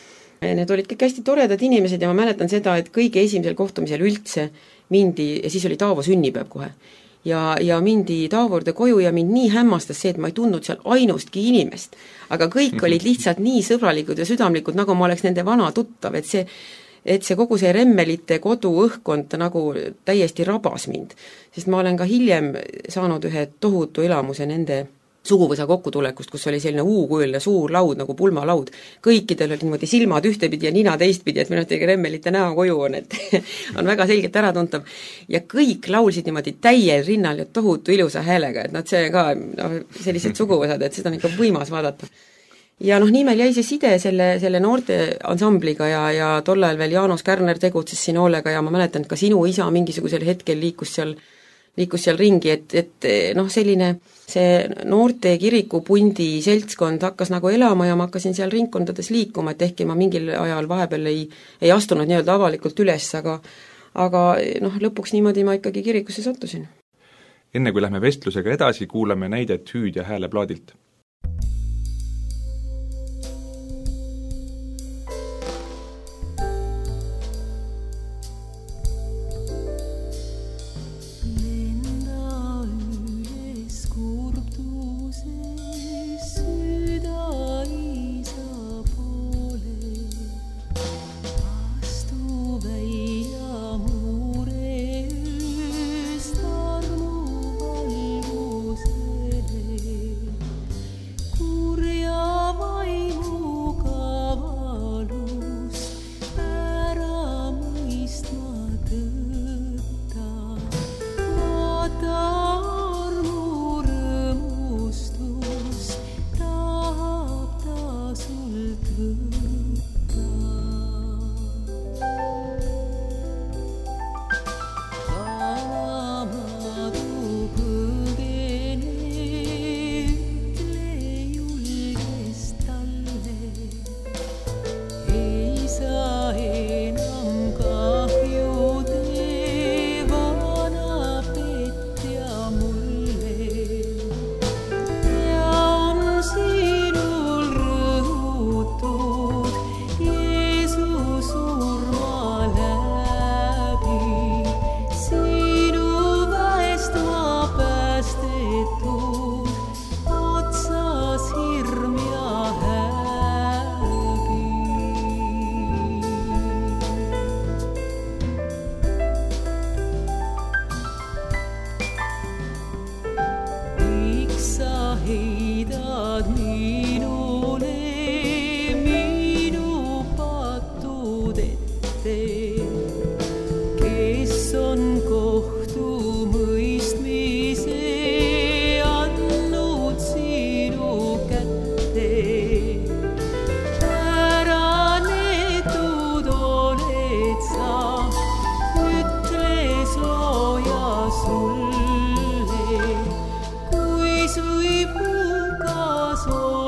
Need olid kõik hästi toredad inimesed ja ma mäletan seda, et kõige esimesel kohtumisel üldse mindi, ja siis oli Taavo sünnipäev kohe, ja, ja mindi Taavo juurde koju ja mind nii hämmastas see, et ma ei tundnud seal ainustki inimest. Aga kõik olid lihtsalt nii sõbralikud ja südamlikud, nagu ma oleks nende vana tuttav, et see, et see kogu see Remmelite kodu õhkkond nagu täiesti rabas mind. Sest ma olen ka hiljem saanud ühe tohutu elamuse nende suguvõsa kokkutulekust, kus oli selline U-kujuline suur laud, nagu pulmalaud. Kõikidel olid niimoodi silmad ühtepidi ja nina teistpidi, et minu tegi Remmelite näokoju on, et on väga selgelt äratuntav. Ja kõik laulsid niimoodi täiel rinnal ja tohutu ilusa häälega, et nad see ka no, sellised suguvõsad, et seda on ikka võimas vaadata. Ja noh, nii meil jäi see side selle, selle noorte ansambliga ja, ja tol ajal veel Jaanos Kärner tegutses siin hoolega ja ma mäletan, et ka sinu isa mingisugusel hetkel liikus seal liikus seal ringi, et, et noh, selline see noorte kirikupundi seltskond hakkas nagu elama ja ma hakkasin seal ringkondades liikuma, et ehkki ma mingil ajal vahepeal ei, ei astunud nii-öelda avalikult üles, aga aga noh, lõpuks niimoodi ma ikkagi kirikusse sattusin. Enne kui lähme vestlusega edasi, kuulame näidet Hüüd ja hääleplaadilt.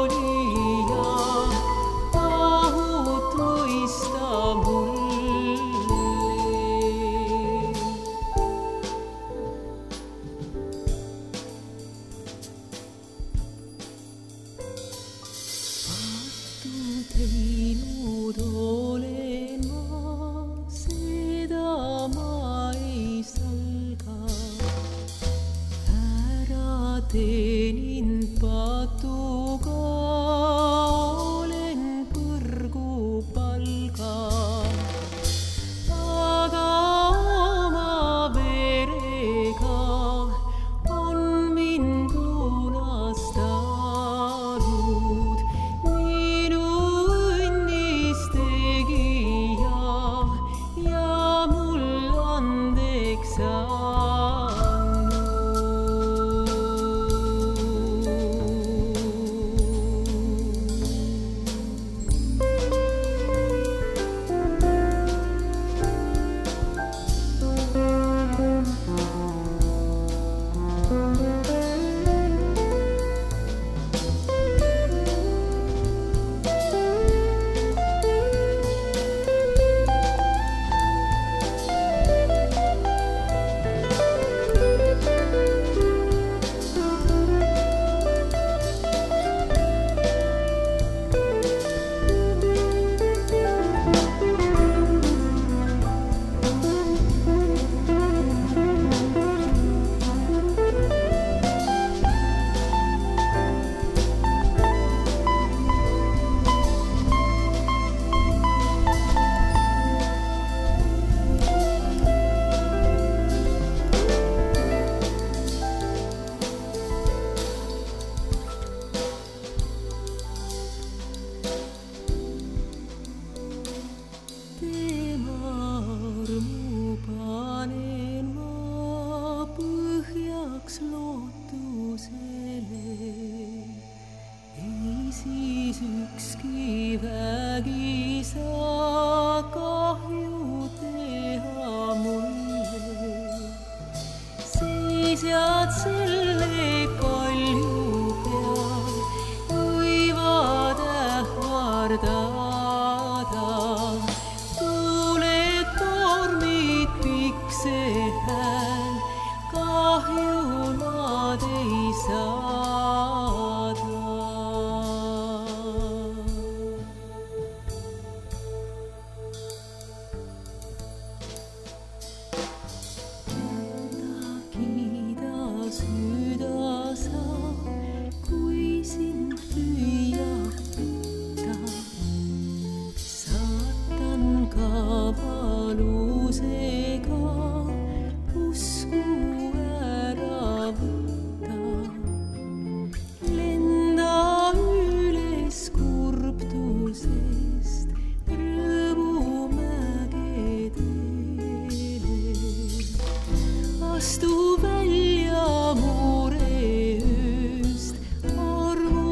Oli ja ahut võista mul. valusega usku ära võtta. Lenda üles kurbtusest rõõmumägedele. Astu välja mureööst armu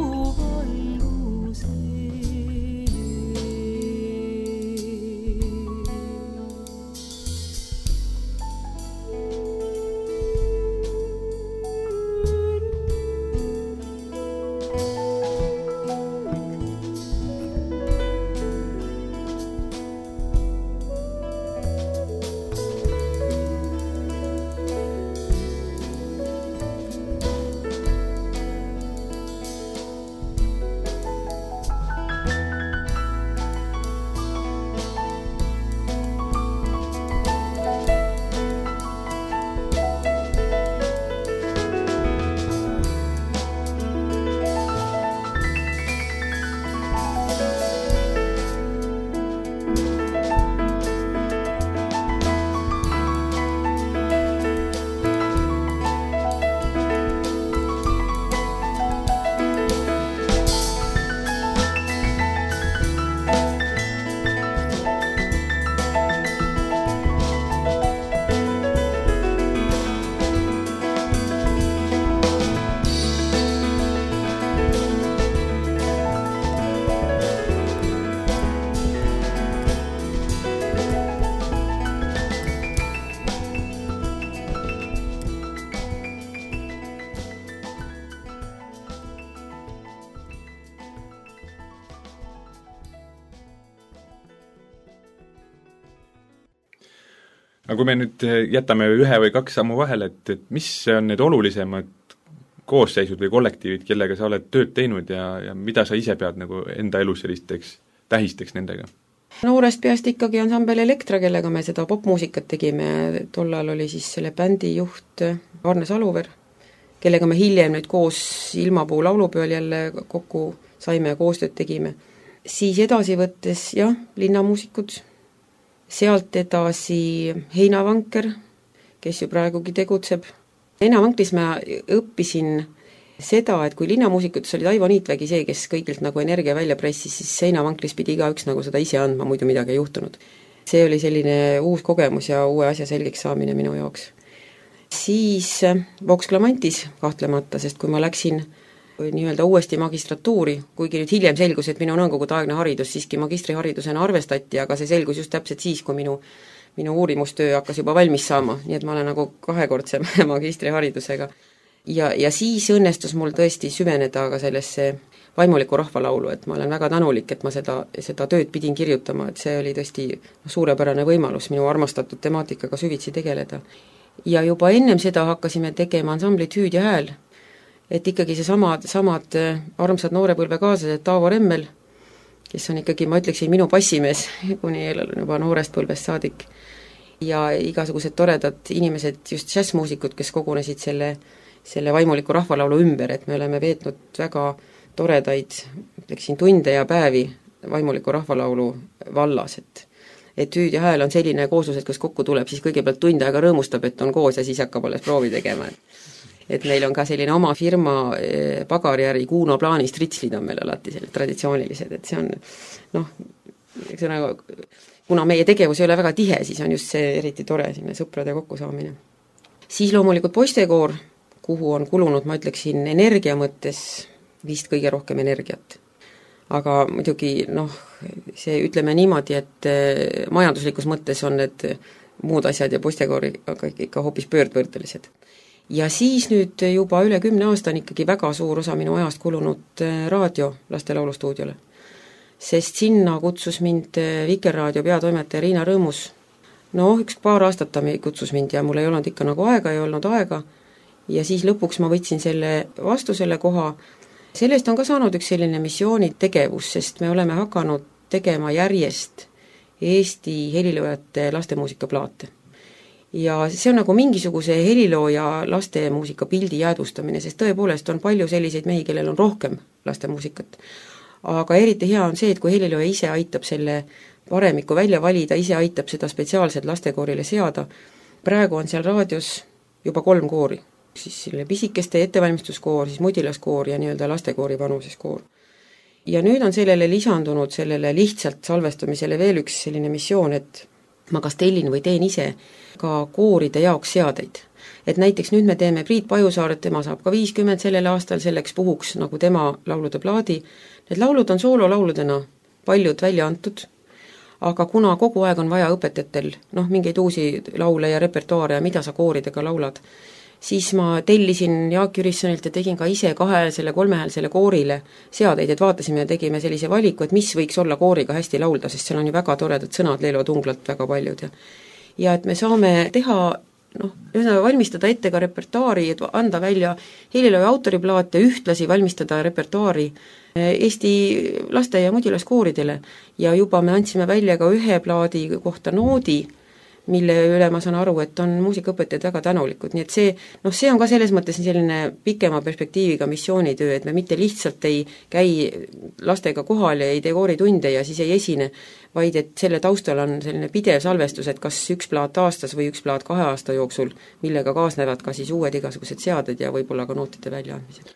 aga kui me nüüd jätame ühe või kaks sammu vahele, et, et mis on need olulisemad koosseisud või kollektiivid, kellega sa oled tööd teinud ja, ja mida sa ise pead nagu enda elus sellisteks tähisteks nendega? Noorest peast ikkagi ansambel Elektra, kellega me seda popmuusikat tegime, tollal oli siis selle bändi juht Arne Saluver, kellega me hiljem nüüd koos Ilmapuu laulupeol jälle kokku saime ja koostööd tegime. Siis edasi võttes, jah, linnamuusikud, sealt edasi Heinavanker, kes ju praegugi tegutseb. Heinavankris ma õppisin seda, et kui linnamuusikutes oli Aivo Niitvägi see, kes kõigilt nagu energia välja pressis, siis Heinavankris pidi igaüks nagu seda ise andma, muidu midagi ei juhtunud. See oli selline uus kogemus ja uue asja selgeks saamine minu jaoks. Siis Vox Clamantis kahtlemata, sest kui ma läksin nii-öelda uuesti magistratuuri, kuigi nüüd hiljem selgus, et minu nõukogudeaegne haridus siiski magistriharidusena arvestati, aga see selgus just täpselt siis, kui minu, minu uurimustöö hakkas juba valmis saama, nii et ma olen nagu kahekordse magistriharidusega. Ja, ja siis õnnestus mul tõesti süveneda ka sellesse vaimuliku rahvalaulu, et ma olen väga tänulik, et ma seda, seda tööd pidin kirjutama, et see oli tõesti suurepärane võimalus minu armastatud temaatikaga süvitsi tegeleda. Ja juba ennem seda hakkasime tegema ansamblit Hüüd ja hääl, et ikkagi see samad, samad armsad noorepõlve kaaslased, Taavo Remmel, kes on ikkagi, ma ütleksin, minu passimees, kuni juba noorest põlvest saadik, ja igasugused toredad inimesed, just džässmuusikud, kes kogunesid selle, selle vaimuliku rahvalaulu ümber, et me oleme veetnud väga toredaid, ütleksin, tunde ja päevi vaimuliku rahvalaulu vallas, et et Hüüd ja hääl on selline kooslus, et kus kokku tuleb, siis kõigepealt tund aega rõõmustab, et on koos ja siis hakkab alles proovi tegema, et et meil on ka selline oma firma pagariäri Kuno plaanis tritslid on meil alati sellised traditsioonilised, et see on noh, see on nagu, kuna meie tegevus ei ole väga tihe, siis on just see eriti tore, selline sõprade kokkusaamine. Siis loomulikult poistekoor, kuhu on kulunud, ma ütleksin, energia mõttes vist kõige rohkem energiat. Aga muidugi, noh, see ütleme niimoodi, et majanduslikus mõttes on need muud asjad ja poistekoori aga ikka hoopis pöördvõrdelised. Ja siis nüüd juba üle kümne aasta on ikkagi väga suur osa minu ajast kulunud raadio lastelaulustuudiole. Sest sinna kutsus mind Vikerraadio peatoimetaja Riina Rõõmus. No üks paar aastat ta kutsus mind ja mul ei olnud ikka nagu aega, ei olnud aega. Ja siis lõpuks ma võtsin selle vastu selle koha. Sellest on ka saanud üks selline missioonitegevus, sest me oleme hakanud tegema järjest Eesti heliloojate lastemuusikaplaate. Ja see on nagu mingisuguse helilooja lastemuusika pildi jäädvustamine, sest tõepoolest on palju selliseid mehi, kellel on rohkem lastemuusikat. aga eriti hea on see, et kui helilooja ise aitab selle paremiku välja valida, ise aitab seda spetsiaalselt lastekoorile seada. Praegu on seal raadios juba kolm koori, siis selle pisikeste ettevalmistuskoor, siis mudilaskoor ja nii-öelda lastekoori vanuses koor. Ja nüüd on sellele lisandunud sellele lihtsalt salvestamisele veel üks selline missioon, et ma kas tellin või teen ise ka kooride jaoks seadeid. Et näiteks nüüd me teeme Priit Pajusaaret, tema saab ka viiskümmend sellel aastal selleks puhuks nagu tema laulude plaadi. Need laulud on soololauludena paljud välja antud, aga kuna kogu aeg on vaja õpetajatel noh, mingeid uusi laule ja repertuaare ja mida sa kooridega laulad, siis ma tellisin Jaak Jürissonilt ja tegin ka ise kahe selle kolmehäälsele koorile seadeid, et vaatasime ja tegime sellise valiku, et mis võiks olla kooriga hästi laulda, sest seal on ju väga toredad sõnad Leelo Tunglalt väga paljud ja ja et me saame teha noh, ühesõnaga valmistada ette ka repertuaari, et anda välja helilooja autoriplaate, ühtlasi valmistada repertuaari Eesti laste- ja mudilaskooridele ja juba me andsime välja ka ühe plaadi kohta noodi, mille üle ma saan aru, et on muusikaõpetajad väga tänulikud, nii et see, noh, see on ka selles mõttes selline pikema perspektiiviga missioonitöö, et me mitte lihtsalt ei käi lastega kohal ja ei tee kooritunde ja siis ei esine, vaid et selle taustal on selline pidev salvestus, et kas üks plaat aastas või üks plaat kahe aasta jooksul, millega kaasnevad ka siis uued igasugused seaded ja võib-olla ka nootide väljaandmised.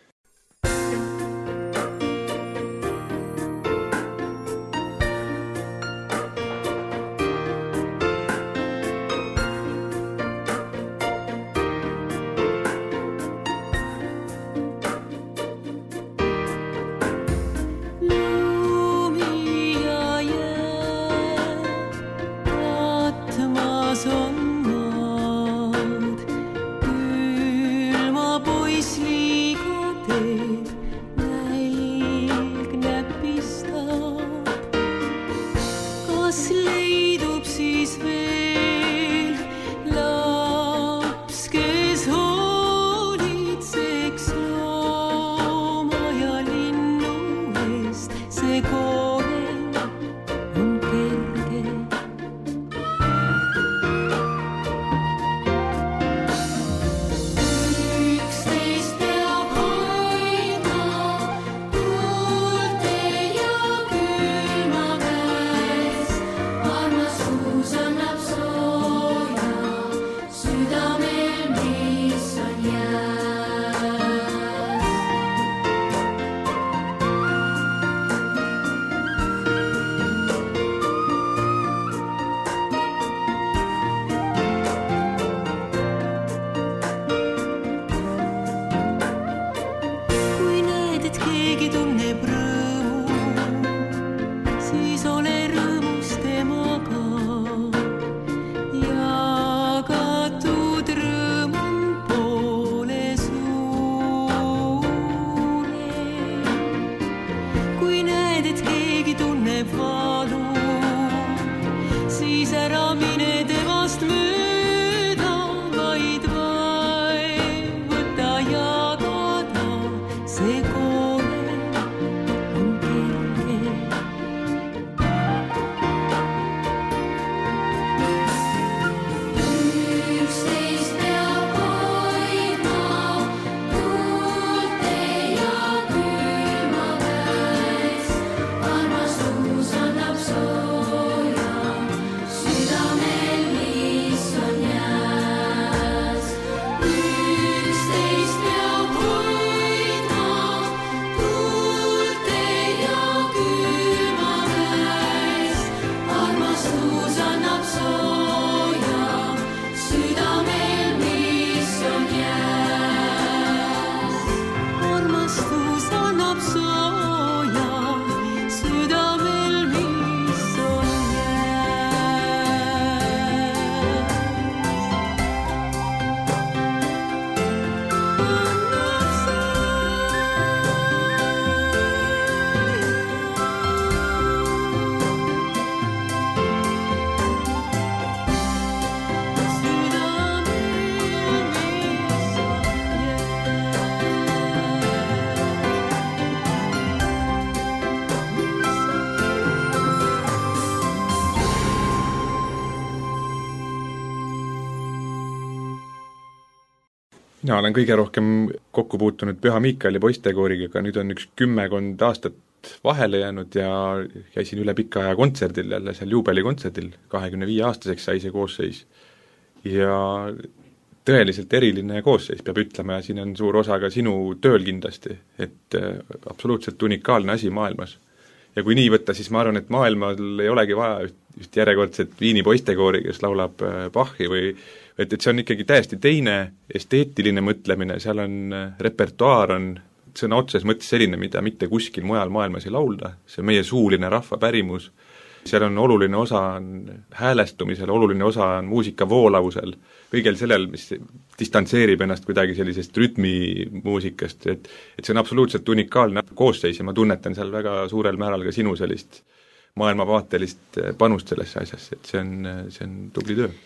Mina olen kõige rohkem kokku puutunud Püha Miikaeli poistekooriga, aga nüüd on üks kümmekond aastat vahele jäänud ja käisin üle pika aja kontserdil, jälle seal juubelikontserdil, kahekümne viie aastaseks sai see koosseis. Ja tõeliselt eriline koosseis, peab ütlema, ja siin on suur osa ka sinu tööl kindlasti, et absoluutselt unikaalne asi maailmas. Ja kui nii võtta, siis ma arvan, et maailmal ei olegi vaja üht, üht järjekordset Viini poistekoori, kes laulab Bachi või et, et see on ikkagi täiesti teine esteetiline mõtlemine, seal on repertuaar on sõna otses mõttes selline, mida mitte kuskil mujal maailmas ei laulda, see on meie suuline rahvapärimus, seal on oluline osa on häälestumisel, oluline osa on muusika voolavusel, kõigel sellel, mis distantseerib ennast kuidagi sellisest rütmimuusikast, et et see on absoluutselt unikaalne koosseis ja ma tunnetan seal väga suurel määral ka sinu sellist maailmavaatelist panust sellesse asjasse, et see on, see on tubli töö.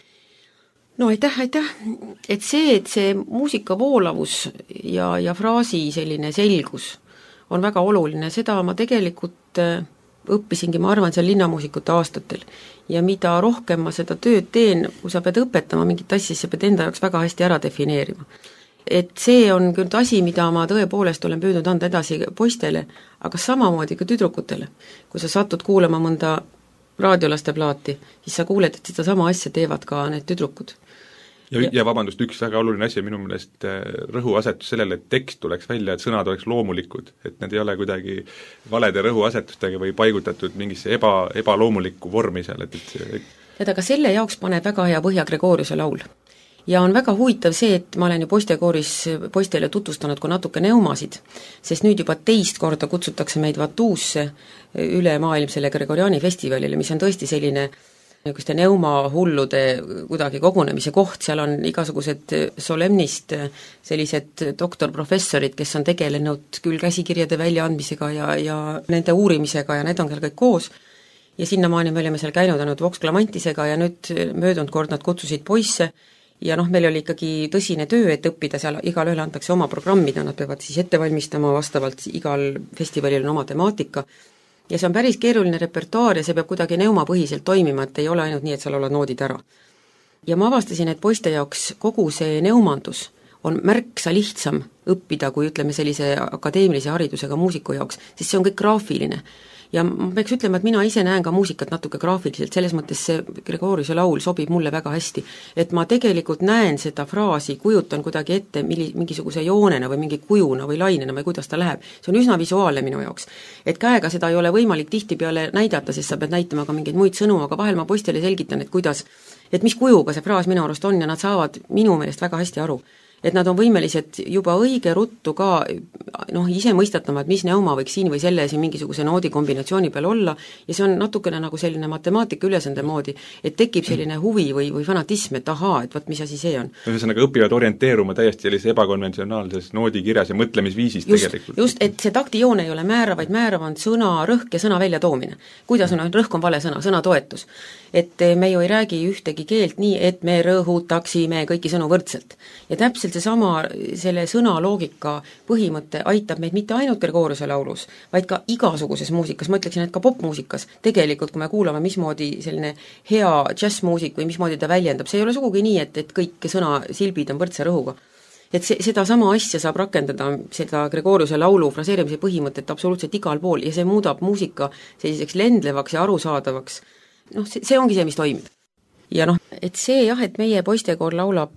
No aitäh, aitäh, et see, et see muusika voolavus ja, ja fraasi selline selgus on väga oluline, seda ma tegelikult õppisingi, ma arvan, seal linnamuusikute aastatel. Ja mida rohkem ma seda tööd teen, kui sa pead õpetama mingit asja, siis sa pead enda jaoks väga hästi ära defineerima. Et see on küll asi, mida ma tõepoolest olen püüdnud anda edasi poistele, aga samamoodi ka tüdrukutele. Kui sa satud kuulama mõnda raadiolaste plaati, siis sa kuuled, et seda sama asja teevad ka need tüdrukud. Ja, ja vabandust, üks väga oluline asi minu meelest rõhuasetus sellele, et tekst tuleks välja, et sõnad oleks loomulikud, et need ei ole kuidagi valede rõhuasetustega või paigutatud mingisse eba, ebaloomulikku vormi seal, et, et et aga selle jaoks paneb väga hea põhja Gregoriuse laul. Ja on väga huvitav see, et ma olen ju poistekooris poistele tutvustanud kui natuke neumasid, sest nüüd juba teist korda kutsutakse meid Vatuusse ülemaailmsele Gregoriani festivalile, mis on tõesti selline niisuguste neumahullude kuidagi kogunemise koht, seal on igasugused solemnist sellised doktorprofessorid, kes on tegelenud küll käsikirjade väljaandmisega ja, ja nende uurimisega ja need on seal kõik koos. Ja sinnamaani me olime seal käinud ainult Vox Clamantisega ja nüüd möödunud kord nad kutsusid poisse ja noh, meil oli ikkagi tõsine töö, et õppida seal, igal ühele antakse oma programmida, nad peavad siis ette valmistama vastavalt, igal festivalil on oma temaatika. Ja see on päris keeruline repertuaar ja see peab kuidagi neumapõhiselt toimima, et ei ole ainult nii, et seal oled noodid ära. Ja ma avastasin, et poiste jaoks kogu see neumandus on märksa lihtsam õppida, kui ütleme sellise akadeemilise haridusega muusiku jaoks, sest see on kõik graafiline. Ja ma peaks ütlema, et mina ise näen ka muusikat natuke graafiliselt, selles mõttes see Gregoriuse laul sobib mulle väga hästi, et ma tegelikult näen seda fraasi, kujutan kuidagi ette milli, mingisuguse joonena või mingi kujuna või lainena või kuidas ta läheb. See on üsna visuaalne minu jaoks. Et käega seda ei ole võimalik tihtipeale näidata, sest sa pead näitama ka mingeid muid sõnu, aga vahel ma poistele selgitan, et kuidas, et mis kujuga see fraas minu arust on ja nad saavad minu meelest väga hästi aru. Et nad on võimelised juba õige ruttu ka noh, ise mõistatama, et mis neuma võiks siin või selle siin mingisuguse noodi kombinatsiooni peal olla ja see on natukene nagu selline matemaatika ülesande moodi, et tekib selline huvi või, või fanatism, et ahaa, et võt, mis asi see on. Ühesõnaga õpivad orienteeruma täiesti sellise ebakonventsionaalses noodikirjas ja mõtlemisviisis just, tegelikult. Just, et see taktijoon ei ole määrav, vaid määrav on sõna rõhk ja sõna välja toomine. Kuidas on, rõhk on vale sõna, sõna toetus. Et me ju ei räägi ühtegi keelt nii, et me rõhutaksime kõiki sõnu võrdselt. Ja täpselt seesama selle sõna loogika põhimõte aitab meid mitte ainult Gregoriuse laulus, vaid ka igasuguses muusikas, ma ütleksin, et ka popmuusikas. Tegelikult, kui me kuulame, mismoodi selline hea džässmuusik või mismoodi ta väljendab, see ei ole sugugi nii, et, et kõik sõna silbid on võrdse rõhuga. Et see, seda sama asja saab rakendada, seda Gregoriuse laulu fraseerimise põhimõtet absoluutselt igal pool ja see muudab muusika selliseks lendlevaks ja arusaadavaks. Noh, see, see ongi see, mis toimib. Ja noh, et see jah, et meie poistekoor laulab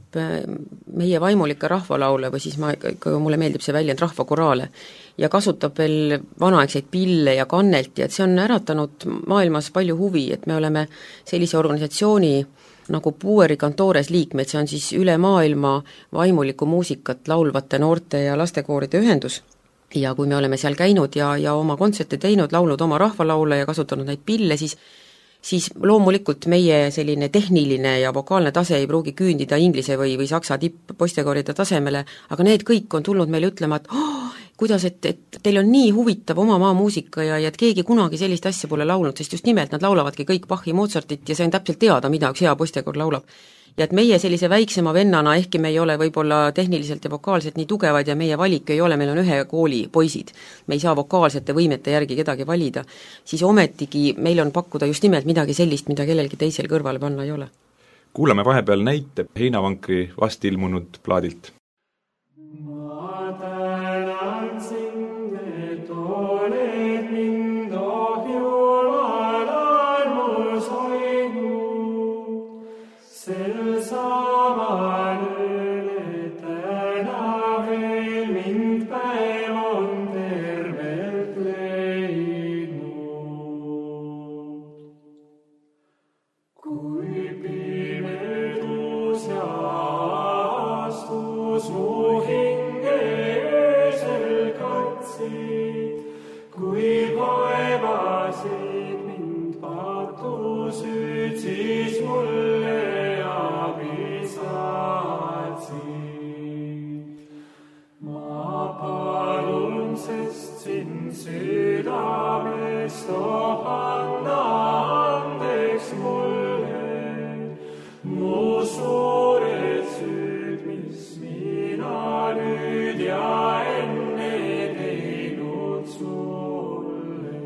meie vaimulikke rahvalaule või siis ma, mulle meeldib see väljend rahvakoraale ja kasutab veel vanaaegseid pille ja kannelt ja et see on äratanud maailmas palju huvi, et me oleme sellise organisatsiooni nagu Puueri Cantores liikmed, see on siis üle maailma vaimulikku muusikat laulvate noorte ja lastekooride ühendus. Ja kui me oleme seal käinud ja, ja oma kontserte teinud, laulnud oma rahvalaule ja kasutanud neid pille, siis siis loomulikult meie selline tehniline ja vokaalne tase ei pruugi küündida inglise või, või saksa tipp poistekooride tasemele, aga need kõik on tulnud meile ütlema, et oh, kuidas, et, et teil on nii huvitav oma maa muusika ja, ja et keegi kunagi sellist asja pole laulnud, sest just nimelt nad laulavadki kõik Bachi Mozartit ja see on täpselt teada, mida üks hea poistekoor laulab. Ja et meie sellise väiksema vennana, ehkki me ei ole võib-olla tehniliselt ja vokaalselt nii tugevad ja meie valik ei ole, meil on ühe kooli poisid, me ei saa vokaalsete võimete järgi kedagi valida, siis ometigi meil on pakkuda just nimelt midagi sellist, mida kellelgi teisel kõrvale panna ei ole. Kuulame vahepeal näite Heinavankri vast ilmunud plaadilt. Ma tänan sind, et oled mind kui pimedus ja astus mu hingesel katsid, kui vaevasid mind patusüd, siis mulle abi saatsid. Ma palun, sest sind südamest, oh anna andeks mulle mu suured süüd, mis mina nüüd ja enne teinud sulle.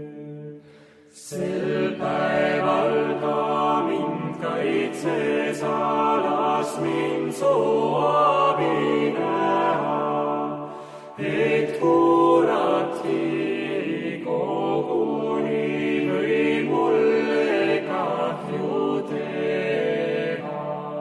Sel päeval ka mind kaitses, alas mind su abi näha, et kuratki ei koguni või mulle kahju teha.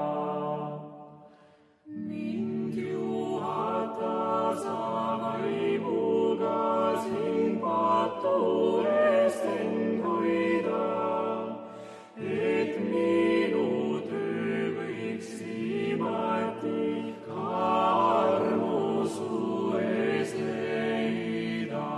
Mind juhata sa vaimuga siin patu eest end hoida, et minu töö võiks viimati ka armu su ees leida.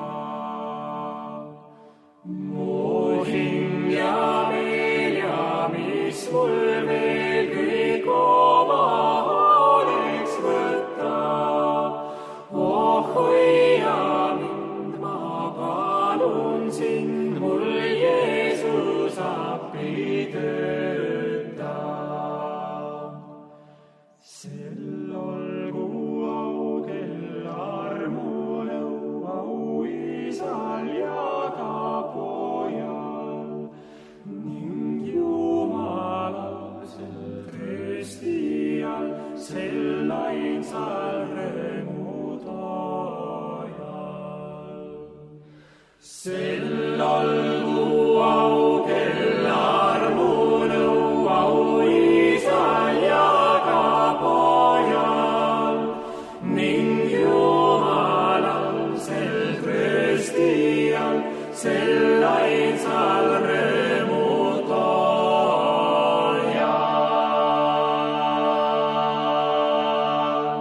Mu hing ja meel ja mis mul veel kõik oma oleks võtta, oh hoia mind, ma palun sind, mul Jeesus appi tööta. Sel olgu au, kel armu nõu, au isal ja ka pojal ning Jumalal sel tröstijal, sel ainsal rõõmu toojal. Sel olgu au, kel armu nõu, au isal ja ka pojal ning Jumalal sel tröstijal, sel ainsal rõõmu toojal.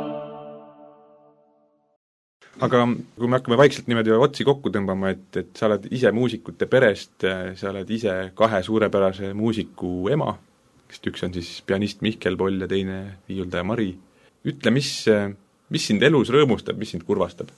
aga kui me hakkame vaikselt niimoodi otsi kokku tõmbama, et, et sa oled ise muusikute perest, sa oled ise kahe suurepärase muusiku ema, kes üks on siis pianist Mihkel Poll ja teine viiuldaja Mari. Ütle, mis, mis sind elus rõõmustab, mis sind kurvastab?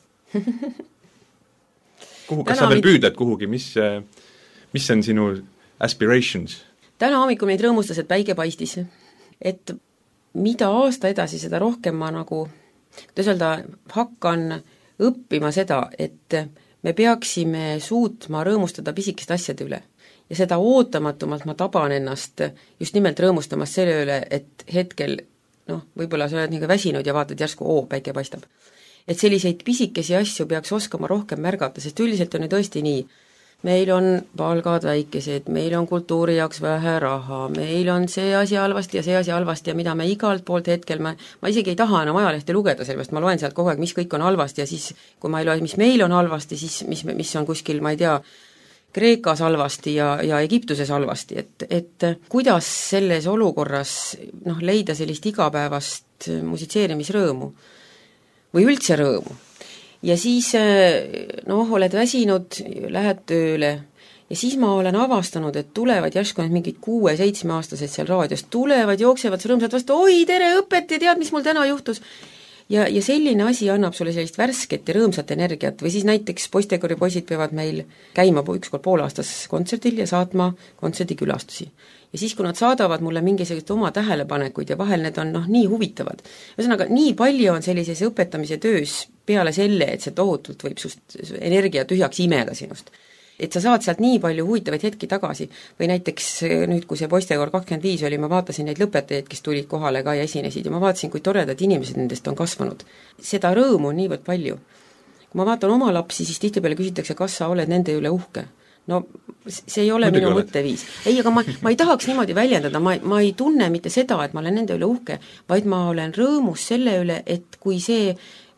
Kuhu, kas Täna sa veel mit... püüdled kuhugi, mis, mis on sinu aspirations? Täna hommikul meid rõõmustas, et päike paistis. Et mida aasta edasi, seda rohkem ma nagu, kuidas öelda, hakkan õppima seda, et me peaksime suutma rõõmustada pisikeste asjade üle. Ja seda ootamatumat ma taban ennast just nimelt rõõmustamast selle üle, et hetkel, noh, võib-olla sa oled nii väsinud ja vaatad järsku, oo, päike paistab. Et selliseid pisikesi asju peaks oskama rohkem märgata, sest üldiselt on ju tõesti nii. Meil on palgad väikesed, meil on kultuuri jaoks vähe raha, meil on see asi halvasti ja see asi halvasti ja mida me igalt poolt hetkel, ma, ma isegi ei taha enam ajalehte lugeda, sellepärast ma loen sealt kogu aeg, mis kõik on halvasti ja siis, kui ma ei loe, mis meil on halvasti, siis mis, mis on kuskil, ma ei tea, Kreekas halvasti ja, ja Egiptuses halvasti, et, et kuidas selles olukorras noh, leida sellist igapäevast musitseerimisrõõmu või üldse rõõmu. Ja siis noh, oled väsinud, lähed tööle ja siis ma olen avastanud, et tulevad järsku need mingid kuue-seitsme aastased seal raadios, tulevad, jooksevad rõõmsalt vastu, oi, tere õpet ja tead, mis mul täna juhtus. Ja, ja selline asi annab sulle sellist värsket ja rõõmsat energiat või siis näiteks poistekoori poisid peavad meil käima ükskord pool aastas kontserdil ja saatma kontserdikülastusi. Ja siis, kui nad saadavad mulle mingisugust oma tähelepanekuid ja vahel need on noh, nii huvitavad. Ühesõnaga, nii palju on sellises õpetamise töös peale selle, et see tohutult võib sust energia tühjaks imeda sinust. Et sa saad sealt nii palju huvitavaid hetki tagasi või näiteks nüüd, kui see poistekoor kakskümmend viis oli, ma vaatasin neid lõpetajaid, kes tulid kohale ka ja esinesid ja ma vaatasin, kui toredad inimesed nendest on kasvanud. Seda rõõmu on niivõrd palju. Kui ma vaatan oma lapsi, siis tihtipeale küsitakse, kas sa oled nende üle uhke. No see ei ole Muidugi minu oled. Mõtteviis. Ei, aga ma, ma ei tahaks niimoodi väljendada, ma, ma ei tunne mitte seda, et ma olen nende üle uhke, vaid ma olen rõõmus selle üle, et kui see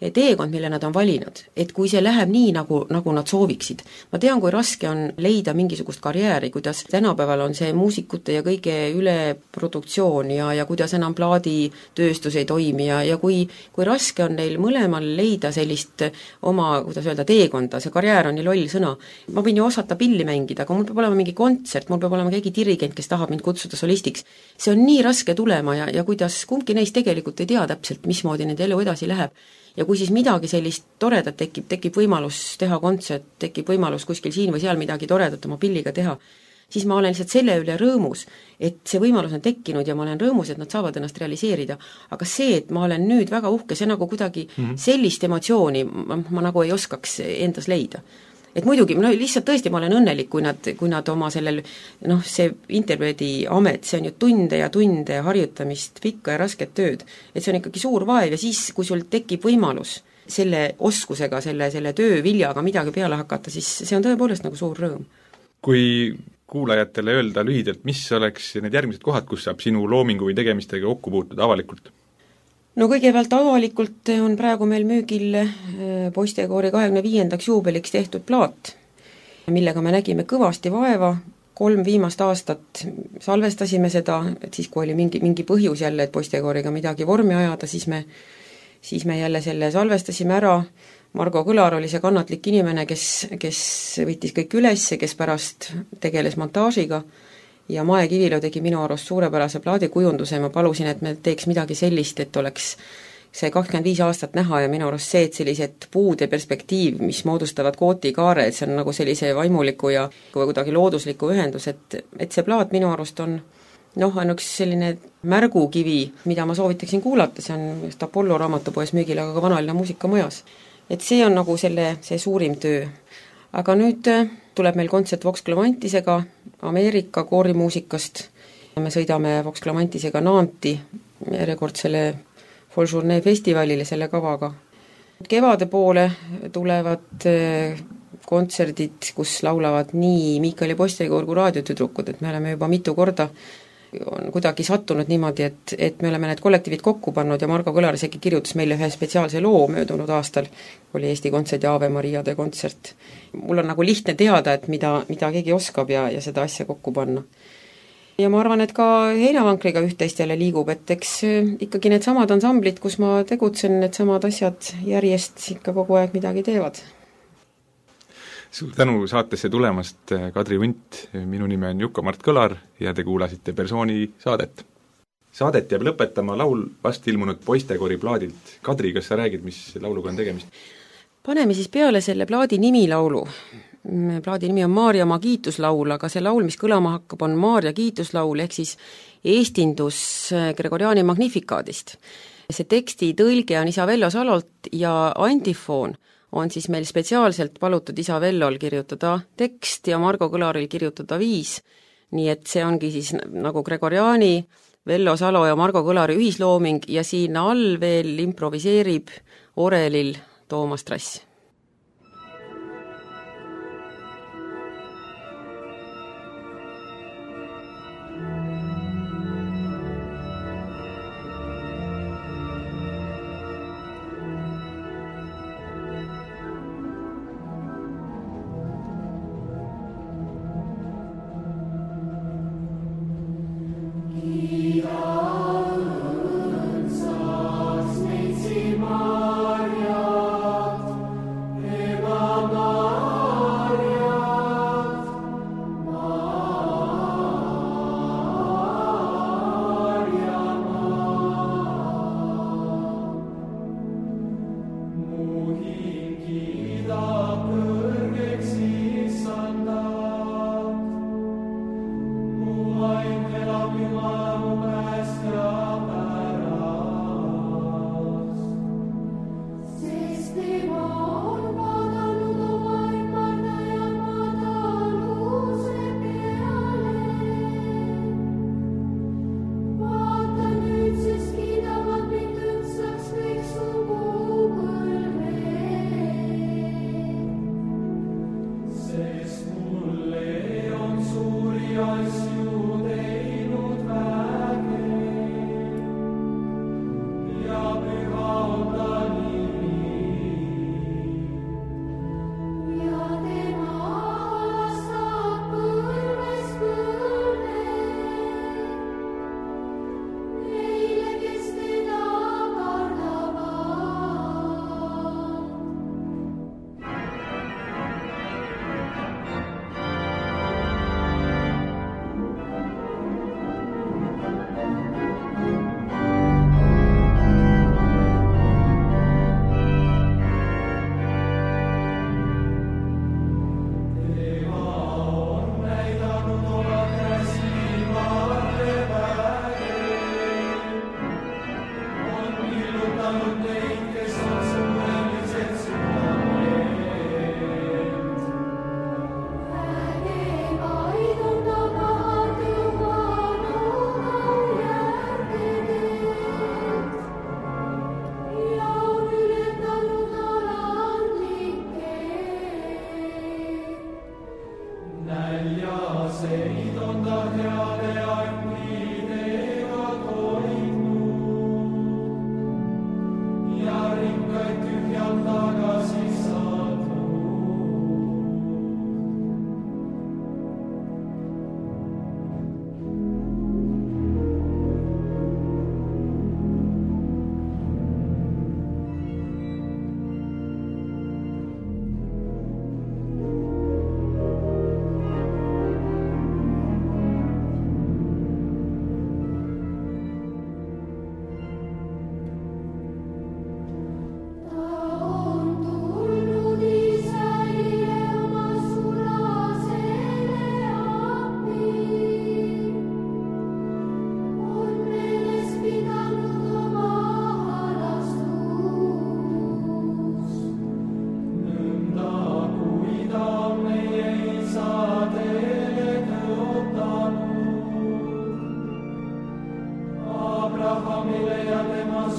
teekond, mille nad on valinud, et kui see läheb nii, nagu, nagu nad sooviksid. ma tean, kui raske on leida mingisugust karjääri, kuidas tänapäeval on see muusikute ja kõige üleproduktsioon ja, ja kuidas enam plaaditööstus ei toimi ja, ja kui, kui raske on neil mõlemal leida sellist oma, kuidas öelda, teekonda, see karjäär on nii loll sõna. ma võin ju osata pilli mängida, aga mul peab olema mingi kontsert, mul peab olema keegi dirigent, kes tahab mind kutsuda solistiks. See on nii raske tulema ja, ja kuidas kumbki neist tegelikult ei tea täpselt, mismoodi nende elu edasi läheb. Ja kui siis midagi sellist toredat tekib, tekib võimalus teha kontsert, tekib võimalus kuskil siin või seal midagi toredat oma pilliga teha, siis ma olen lihtsalt selle üle rõõmus, et see võimalus on tekkinud ja ma olen rõõmus, et nad saavad ennast realiseerida. Aga see, et ma olen nüüd väga uhke, see nagu kuidagi mm-hmm. sellist emotsiooni ma, ma nagu ei oskaks endas leida. Et muidugi, no lihtsalt tõesti ma olen õnnelik, kui nad, kui nad oma sellel, noh, see interpreedi amet, see on ju tunde ja tunde harjutamist, pikka ja rasket tööd, et see on ikkagi suur vaev ja siis, kui sul tekib võimalus selle oskusega, selle, selle töö viljaga midagi peale hakata, siis see on tõepoolest nagu suur rõõm. Kui kuulajatele öelda lühidalt, mis oleks need järgmised kohad, kus saab sinu loomingu või tegemistega kokku puutuda avalikult? No kõigepealt avalikult on praegu meil müügil poistekoori kahekümne viiendaks juubeliks tehtud plaat, millega me nägime kõvasti vaeva, kolm viimast aastat salvestasime seda, et siis kui oli mingi, mingi põhjus jälle, et poistekooriga midagi vormi ajada, siis me, siis me jälle selle salvestasime ära. Margo Kõlar oli see kannatlik inimene, kes, kes võttis kõik üles, kes pärast tegeles montaažiga, ja Mae Kivilö tegi minu arust suurepärase plaadikujunduse, ma palusin, et me teeks midagi sellist, et oleks see kakskümmend viis aastat näha ja minu arust see, et sellised puude perspektiiv, mis moodustavad kootikaare, et see on nagu sellise vaimuliku ja kuidagi loodusliku ühendus, et, et see plaat minu arust on noh, on üks selline märgukivi, mida ma soovitaksin kuulata, see on just Apollo raamatupoes müügil, aga ka Vanalinna muusikamajas. Et see on nagu selle, see suurim töö. Aga nüüd tuleb meil kontsert Vox Clamantisega Ameerika koorimuusikast. Me sõidame Vox Clamantisega Nanti järjekordsele Folle Journée festivalile selle kavaga. Kevade poole tulevad kontserdid, kus laulavad nii Miikali Poistekoor kui raadiotüdrukud, et me oleme juba mitu korda on kuidagi sattunud niimoodi, et, et me oleme need kollektiivid kokku pannud ja Margo Kõlar isegi kirjutas meile ühe spetsiaalse loo möödunud aastal, oli Eesti kontsert ja Ave Mariade kontsert. Mul on nagu lihtne teada, et mida, mida keegi oskab ja, ja seda asja kokku panna. Ja ma arvan, et ka Heinavankriga üht-teist jälle liigub, et eks ikkagi need samad ansamblid, kus ma tegutsen, need samad asjad järjest ikka kogu aeg midagi teevad. Suur tänu saatesse tulemast, Kadri Unt, minu nime on Juku-Mart Kõlar ja te kuulasite Persooni saadet. Saadet jääb lõpetama laul vast ilmunud Poistekoori plaadilt. Kadri, kas sa räägid, mis lauluga on tegemist? Paneme siis peale selle plaadi nimilaulu. Plaadi nimi on Maarjamaa kiituslaul, aga see laul, mis kõlama hakkab, on Maarja kiituslaul, ehk siis eestindus Gregoriani Magnifikaadist. See teksti tõlge on Isavello Salolt ja antifoon on siis meil spetsiaalselt palutud Isavellol kirjutada tekst ja Margo Kõlaril kirjutada viis, nii et see ongi siis nagu Gregoriani, Vello Salo ja Margo Kõlari ühislooming ja siin all veel improviseerib orelil Toomas Trass. Saaks neitsi Marjat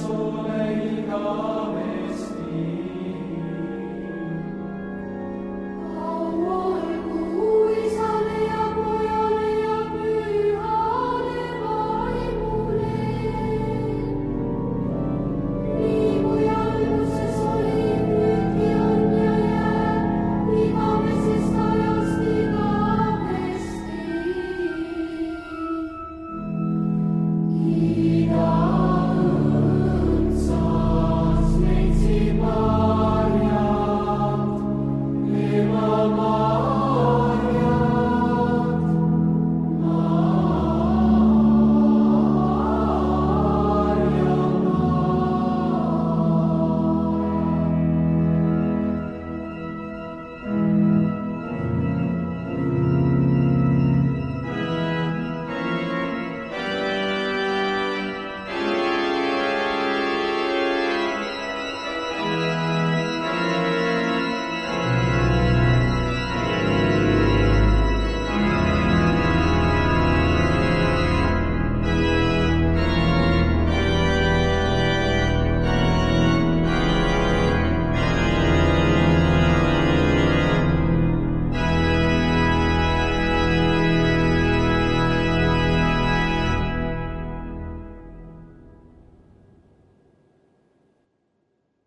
sulle iga